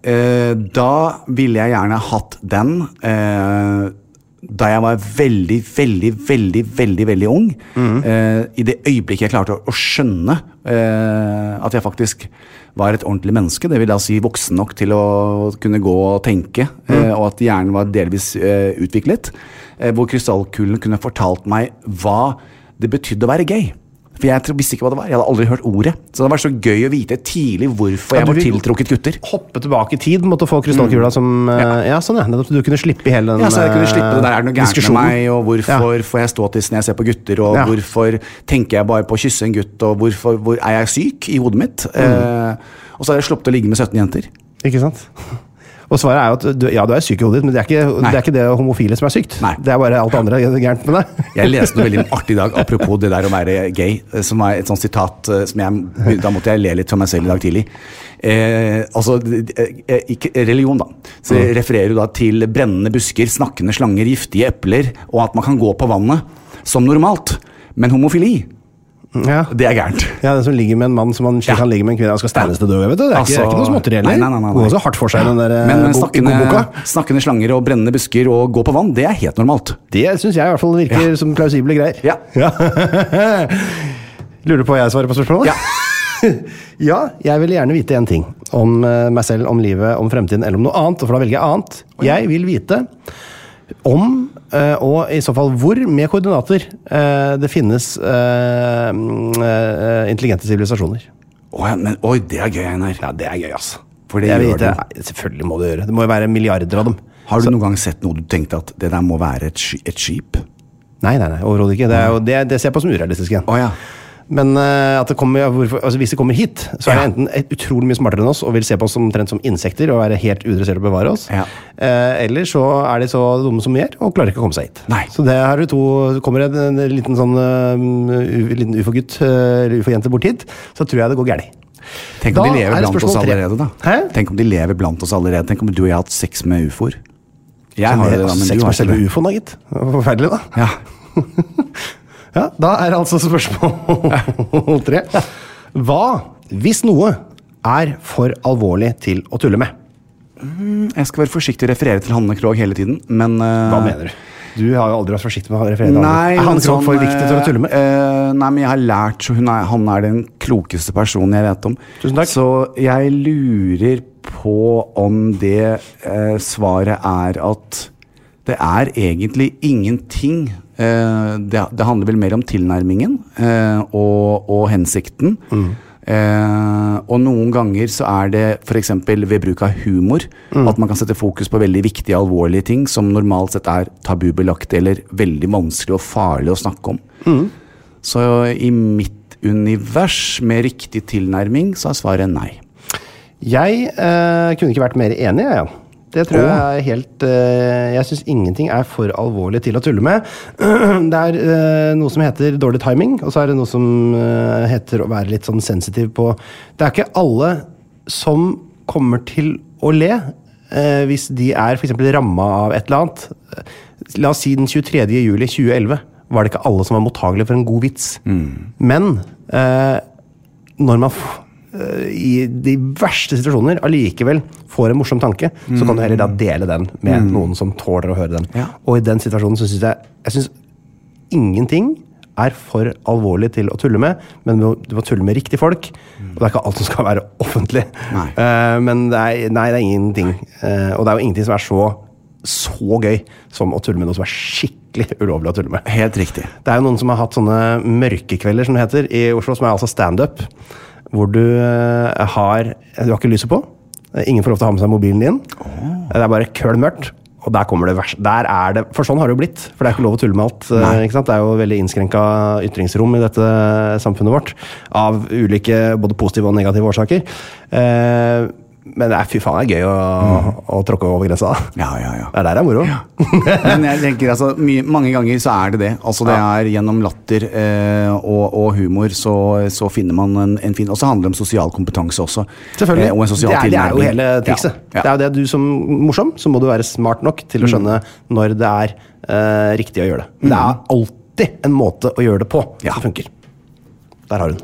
eh, da ville jeg gjerne hatt den eh, da jeg var veldig, veldig, veldig, veldig, veldig ung. Mm. Eh, I det øyeblikket jeg klarte å, å skjønne eh, at jeg faktisk var et ordentlig menneske, det vil da si voksen nok til å kunne gå og tenke, mm. eh, og at hjernen var delvis eh, utviklet, eh, hvor krystallkulen kunne fortalt meg hva det betydde å være gay. For jeg visste ikke hva det var, jeg hadde aldri hørt ordet. Så det var så gøy å vite tidlig hvorfor ja, jeg var tiltrukket gutter. Hoppe tilbake i tid, måtte få krystallkula mm. som ja. ja, sånn ja, du kunne slippe i hele den ja, så jeg kunne slippe det der er det noe gærent med meg, og hvorfor ja. får jeg ståtiss når jeg ser på gutter, og ja. hvorfor tenker jeg bare på å kysse en gutt, og hvorfor hvor er jeg syk i hodet mitt. Mm. Eh, og så har jeg sluppet å ligge med sytten jenter. Ikke sant? Og svaret er jo at du, ja, du er syk i hodet ditt, men det er, ikke, det er ikke det homofile som er sykt. Nei. Det er bare alt andre gærent med deg. Jeg leste noe veldig artig i dag, apropos det der å være gay, som var et sånt sitat som jeg, da måtte jeg le litt for meg selv i dag tidlig. Eh, altså, eh, ikke religion da. Så jeg refererer jo da til brennende busker, snakkende slanger, giftige epler, og at man kan gå på vannet som normalt. Men homofili, ja. det er gærent. Ja, det som ligger med en mann som man ikke ja. kan ligge med en kvinne og skal steines til død, vet du. Det er, altså, ikke, det er ikke noe småtteri heller. Nei, nei, nei, nei. Går også hardt for seg den der men, men snakkende, snakkende slanger og brennende busker og gå på vann, det er helt normalt. Det synes jeg i hvert fall virker ja. som plausible greier. Ja. ja. Lurer du på hva jeg svarer på spørsmålet? Ja. ja, jeg vil gjerne vite en ting om meg selv, om livet, om fremtiden eller om noe annet, og for da velger jeg annet. Jeg vil vite om, uh, og i så fall hvor, med koordinater uh, det finnes uh, uh, intelligente sivilisasjoner. Oh, ja, men, oi, det er gøy, Einar. Ja, det er gøy, altså. For det jeg gjør vet, det. Selvfølgelig må det gjøre. Det må jo være milliarder av dem. Har du så. noen gang sett noe du tenkte at det der må være et, sk- et skip? Nei, nei, nei, overhodet ikke. Det, er jo, det, det ser jeg på som urealistisk igjen. Oh, ja. Men uh, at det kommer, hvorfor, altså hvis det kommer hit, så er det enten et utrolig mye smartere enn oss og vil se på oss som, omtrent som insekter og være helt uinteressert i å bevare oss. Ja. Uh, eller så er de så dumme som vi er og klarer ikke å komme seg hit. Nei. Så det har du to, kommer en, en liten sånn uh, liten ufo-gutt eller uh, ufo-jente bort hit, så tror jeg det går gærlig. Tenk om da de lever blant oss allerede, da. Hæ? Tenk om de lever blant oss allerede. Tenk om du og jeg har hatt sex med ufoer. Jeg så har det, da, men sex du har med selve ufoen, da, gitt. Forferdelig, da. Ja. Ja, da er det altså spørsmål tre. Hva, hvis noe, er for alvorlig til å tulle med? Mm, jeg skal være forsiktig å referere til Hanne Krogh hele tiden, men... Uh, Hva mener du? Du har jo aldri vært forsiktig med å referere til Hanne. Er Hanne Krogh for viktig til å tulle med? Uh, nei, men jeg har lært, så hun er, han er den klokeste personen jeg vet om. Tusen takk. Så jeg lurer på om det uh, svaret er at det er egentlig ingenting. Uh, det, det handler vel mer om tilnærmingen uh, og, og hensikten. Mm. Uh, og noen ganger så er det for eksempel ved bruk av humor mm. at man kan sette fokus på veldig viktige, alvorlige ting som normalt sett er tabubelagt eller veldig vanskelig og farlig å snakke om. Mm. Så i mitt univers med riktig tilnærming så er svaret nei. Jeg uh, kunne ikke vært mer enig, ja. Det tror jeg er helt uh, Jeg synes ingenting er for alvorlig til å tulle med. Det er uh, noe som heter dårlig timing, og så er det noe som uh, heter å være litt sånn sensitiv på. Det er ikke alle som kommer til å le uh, hvis de er for eksempel rammet av et eller annet. La oss si den tjuetredje juli tjueelleve var det ikke alle som var mottagelige for en god vits. Mm. Men uh, når man f- i de verste situasjoner allikevel får en morsom tanke, mm. så kan du heller da dele den med mm. noen som tåler å høre den. Ja. Og i den situasjonen så synes jeg jeg synes ingenting er for alvorlig til å tulle med, men du må tulle med riktige folk, mm. og det er ikke alt som skal være offentlig. Nei. Uh, men det er, nei, det er ingenting. Uh, og det er jo ingenting som er så så gøy som å tulle med noe som er skikkelig ulovlig å tulle med. Helt riktig. Det er jo noen som har hatt sånne mørkekvelder, som det heter, i Oslo, som er altså stand-up, hvor du uh, har du har ikke lyset på, ingen får lov til å ha med seg mobilen din, oh. det er bare køl mørkt, og der kommer det verst. Der er det, for sånn har det jo blitt, for det er ikke lov å tulle med alt, uh, ikke sant? Det er jo veldig innskrenket ytringsrom i dette samfunnet vårt, av ulike, både positive og negative årsaker. Uh, Men det er fy faen, det er gøy å, mm. å tråkke over grensa. Ja, ja, ja. Det er der det er moro. Ja. Men jeg tenker, altså, mye, mange ganger så er det det. Altså, det er gjennom latter eh, og, og humor så, så finner man en, en fin... Og så handler det om sosial kompetanse også. Selvfølgelig. Eh, og en sosial det, er, det er jo hele trikset. Ja. Ja. Det er jo det du som morsom, så må du være smart nok til å skjønne mm. når det er eh, riktig å gjøre det. Men det er alltid en måte å gjøre det på ja. som funker. Der har hun.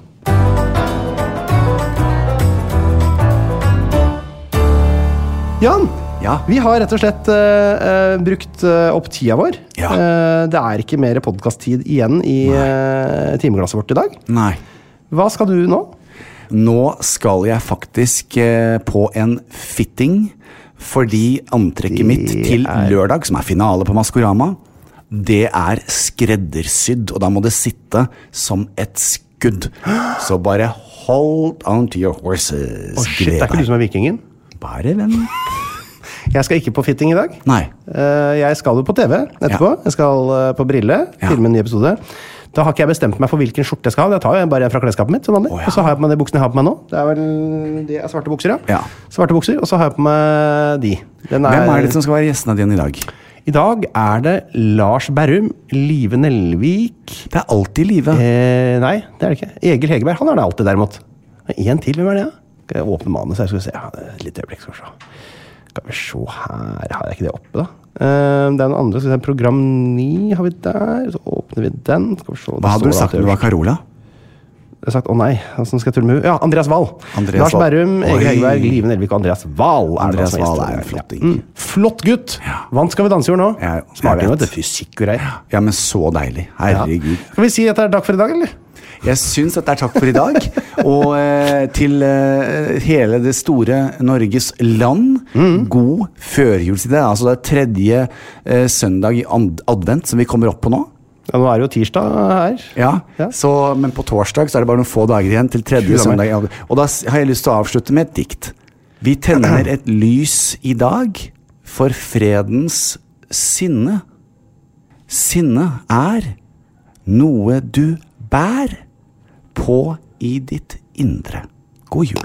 Jan, Ja. vi har rett og slett uh, brukt uh, opp tida vår. Ja. Uh, det er ikke mer podcast-tid igjen i uh, timeglasset vårt i dag. Nei. Hva skal du nå? Nå skal jeg faktisk uh, på en fitting, fordi antrekket mitt til lørdag, som er finale på Maskorama, det er skreddersydd, og da må det sitte som et skudd. Så bare hold on to your horses. Å, shit, det er ikke du som er vikingen? Bare venn. Jeg skal ikke på fitting i dag. Nei. Uh, jeg skal jo på T V etterpå. Ja. Jeg skal uh, på Brille, filme en ny episode. Da har ikke jeg bestemt meg for hvilken skjorte jeg skal ha. Det tar jeg bare fra klesskapet mitt, som vanlig. Oh, ja. Og så har jeg på meg de buksene jeg har på meg nå. Det er vel de er svarte bukser, ja. ja. Svarte bukser, og så har jeg på meg de. Den er... Hvem er det som skal være gjestene dine i dag? I dag er det Lars Berrum, Live Nelvik. Det er alltid Live. Eh, nei, det er det ikke. Egil Hegerberg, han er det alltid derimot. En til, hvem er det? Ja? Skal jeg åpne manus her, skal vi se. Ja, det er litt øyeblikk, skal vi se. Skal vi se her, har jeg ikke det oppe da? Uh, det er noen andre, skal vi se, program ni har vi der, så åpner vi den. Skal vi se, hva hadde du sagt når du var Carola? Jeg har sagt, å nei, hvordan skal jeg tulle med? Ja, Andreas Wahl. Andreas Lars Berrum, Egil Hegerberg, Live Nelvik og Andreas Wahl. Andreas Wahl er en flott ting. Mm. Flott gutt! Ja. Vant Skal vi danse i år nå? Ja, Smarting, vet du, fysikk og greier. Ja, men så deilig. Herregud. Ja. Skal vi si at det er takk for i dag, eller? Jeg synes at det er takk for i dag, og eh, til eh, hele det store Norges land, mm. god førjulstid, altså det er tredje eh, søndag i advent som vi kommer opp på nå. Ja, nå er det jo tirsdag her. Ja, ja. Så, men på torsdag så er det bare noen få dager igjen til tredje søndag i advent. Og da har jeg lyst til å avslutte med et dikt. Vi tenner et lys i dag for fredens sinne. Sinne er noe du bær på i ditt indre. God jul.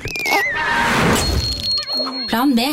Plan B.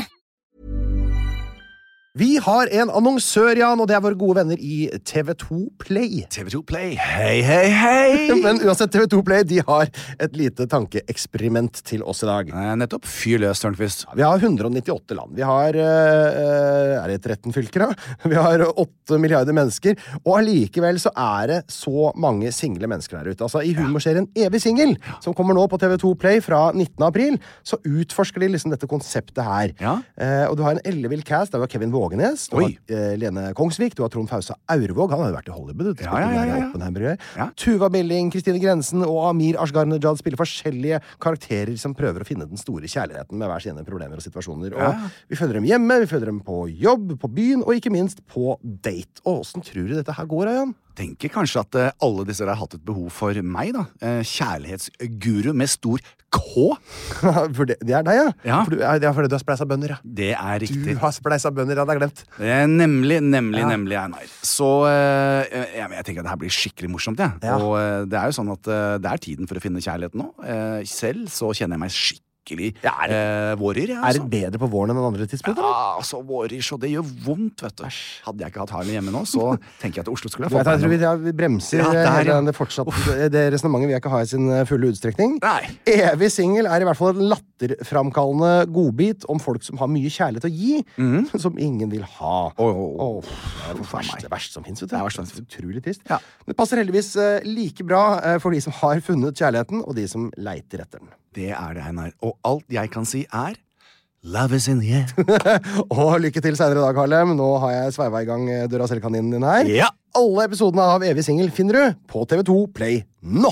Vi har en annonsør, Jan, og det er våre gode venner i T V to Play. T V to Play, hei, hei, hei! Men uansett, T V to Play, de har et lite tankeeksperiment til oss i dag. Eh, nettopp, fyr løs, Tørnqvist. Vi har hundre og nittiåtte land. Vi har, uh, er det tretten fylker da? Vi har åtte milliarder mennesker, og allikevel så er det så mange single mennesker der ute. Altså, i humorserien Evig Single, som kommer nå på T V to Play fra nittende april, så utforsker de liksom dette konseptet her. Ja. Uh, og du har en ellevill cast, det var Kevin Vågenes, du har uh, Lene Kongsvik, du har Trond Fausa Aurvåg, han har jo vært i Hollywood. Ja, ja, ja, ja. Ja. Tuva Billing, Kristine Grensen og Amir Ashgar-Nejad spiller forskjellige karakterer som prøver å finne den store kjærligheten med hver sine problemer og situasjoner. Og ja. Vi følger dem hjemme, vi følger dem på jobb, på byen, og ikke minst på date. Og hvordan tror du dette her går, Jan? Tenker kanskje at uh, alle disse har hatt et behov for meg, da. Uh, kjærlighetsguru med stor K. For det, det er deg, ja? Ja. For du, ja, det er fordi du har spleisa bønner, ja. Det er riktig. Du har spleisa bønner, ja, det er glemt. Det er nemlig, nemlig, ja. nemlig, Einar. Så uh, jeg, jeg tenker at det her blir skikkelig morsomt, jeg. Ja. Og uh, det er jo sånn at uh, det er tiden for å finne kjærligheten nå. Uh, selv så kjenner jeg meg skikkelig Ja, er, det, eh, vårer, ja, er det bedre på våren enn andre tidspunkt? Ja, altså vårer, så det gjør vondt, vet du. Hadde jeg ikke hatt Harlem hjemme nå, så tenker jeg at Oslo skulle ha fått. Jeg tror vi, ja, vi bremser ja, der, ja. det, fortsatt, det resonemanget vil jeg ikke ha i sin fulle utstrekning. Nei. Evig Single er i hvert fall en latterframkallende godbit om folk som har mye kjærlighet å gi, mm. som ingen vil ha. Oh, oh, oh. Oh, det er det verste, verste som finnes, vet du. Det er verst, utrolig trist. Ja. Det passer heldigvis uh, like bra uh, for de som har funnet kjærligheten, og de som leiter etter den. Det er det, Einar. Og alt jeg kan si er Love is in the air. Og lykke til senere i dag, Harlem. Nå har jeg sveiva i gang døra selv-kaninen din her. Ja. Alle episodene av Evig Single finner du på T V to Play nå!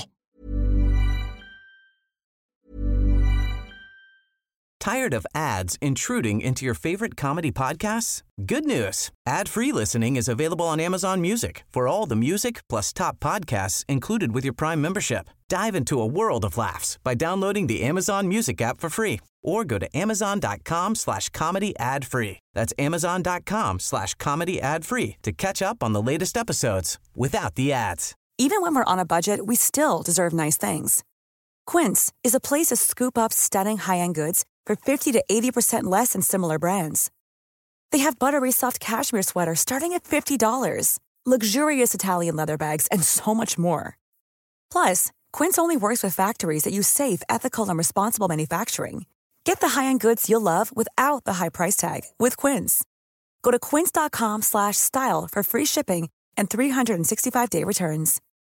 Tired of ads intruding into your favorite comedy podcasts? Good news! Ad-free listening is available on Amazon Music for all the music plus top podcasts included with your Prime membership. Dive into a world of laughs by downloading the Amazon Music app for free or go to amazon.com slash comedy ad free. That's amazon.com slash comedy ad free to catch up on the latest episodes without the ads. Even when we're on a budget, we still deserve nice things. Quince is a place to scoop up stunning high-end goods for fifty to eighty percent less than similar brands. They have buttery soft cashmere sweaters starting at fifty dollars, luxurious Italian leather bags, and so much more. Plus, Quince only works with factories that use safe, ethical, and responsible manufacturing. Get the high-end goods you'll love without the high price tag with Quince. Go to quince.com slash style for free shipping and three sixty-five day returns.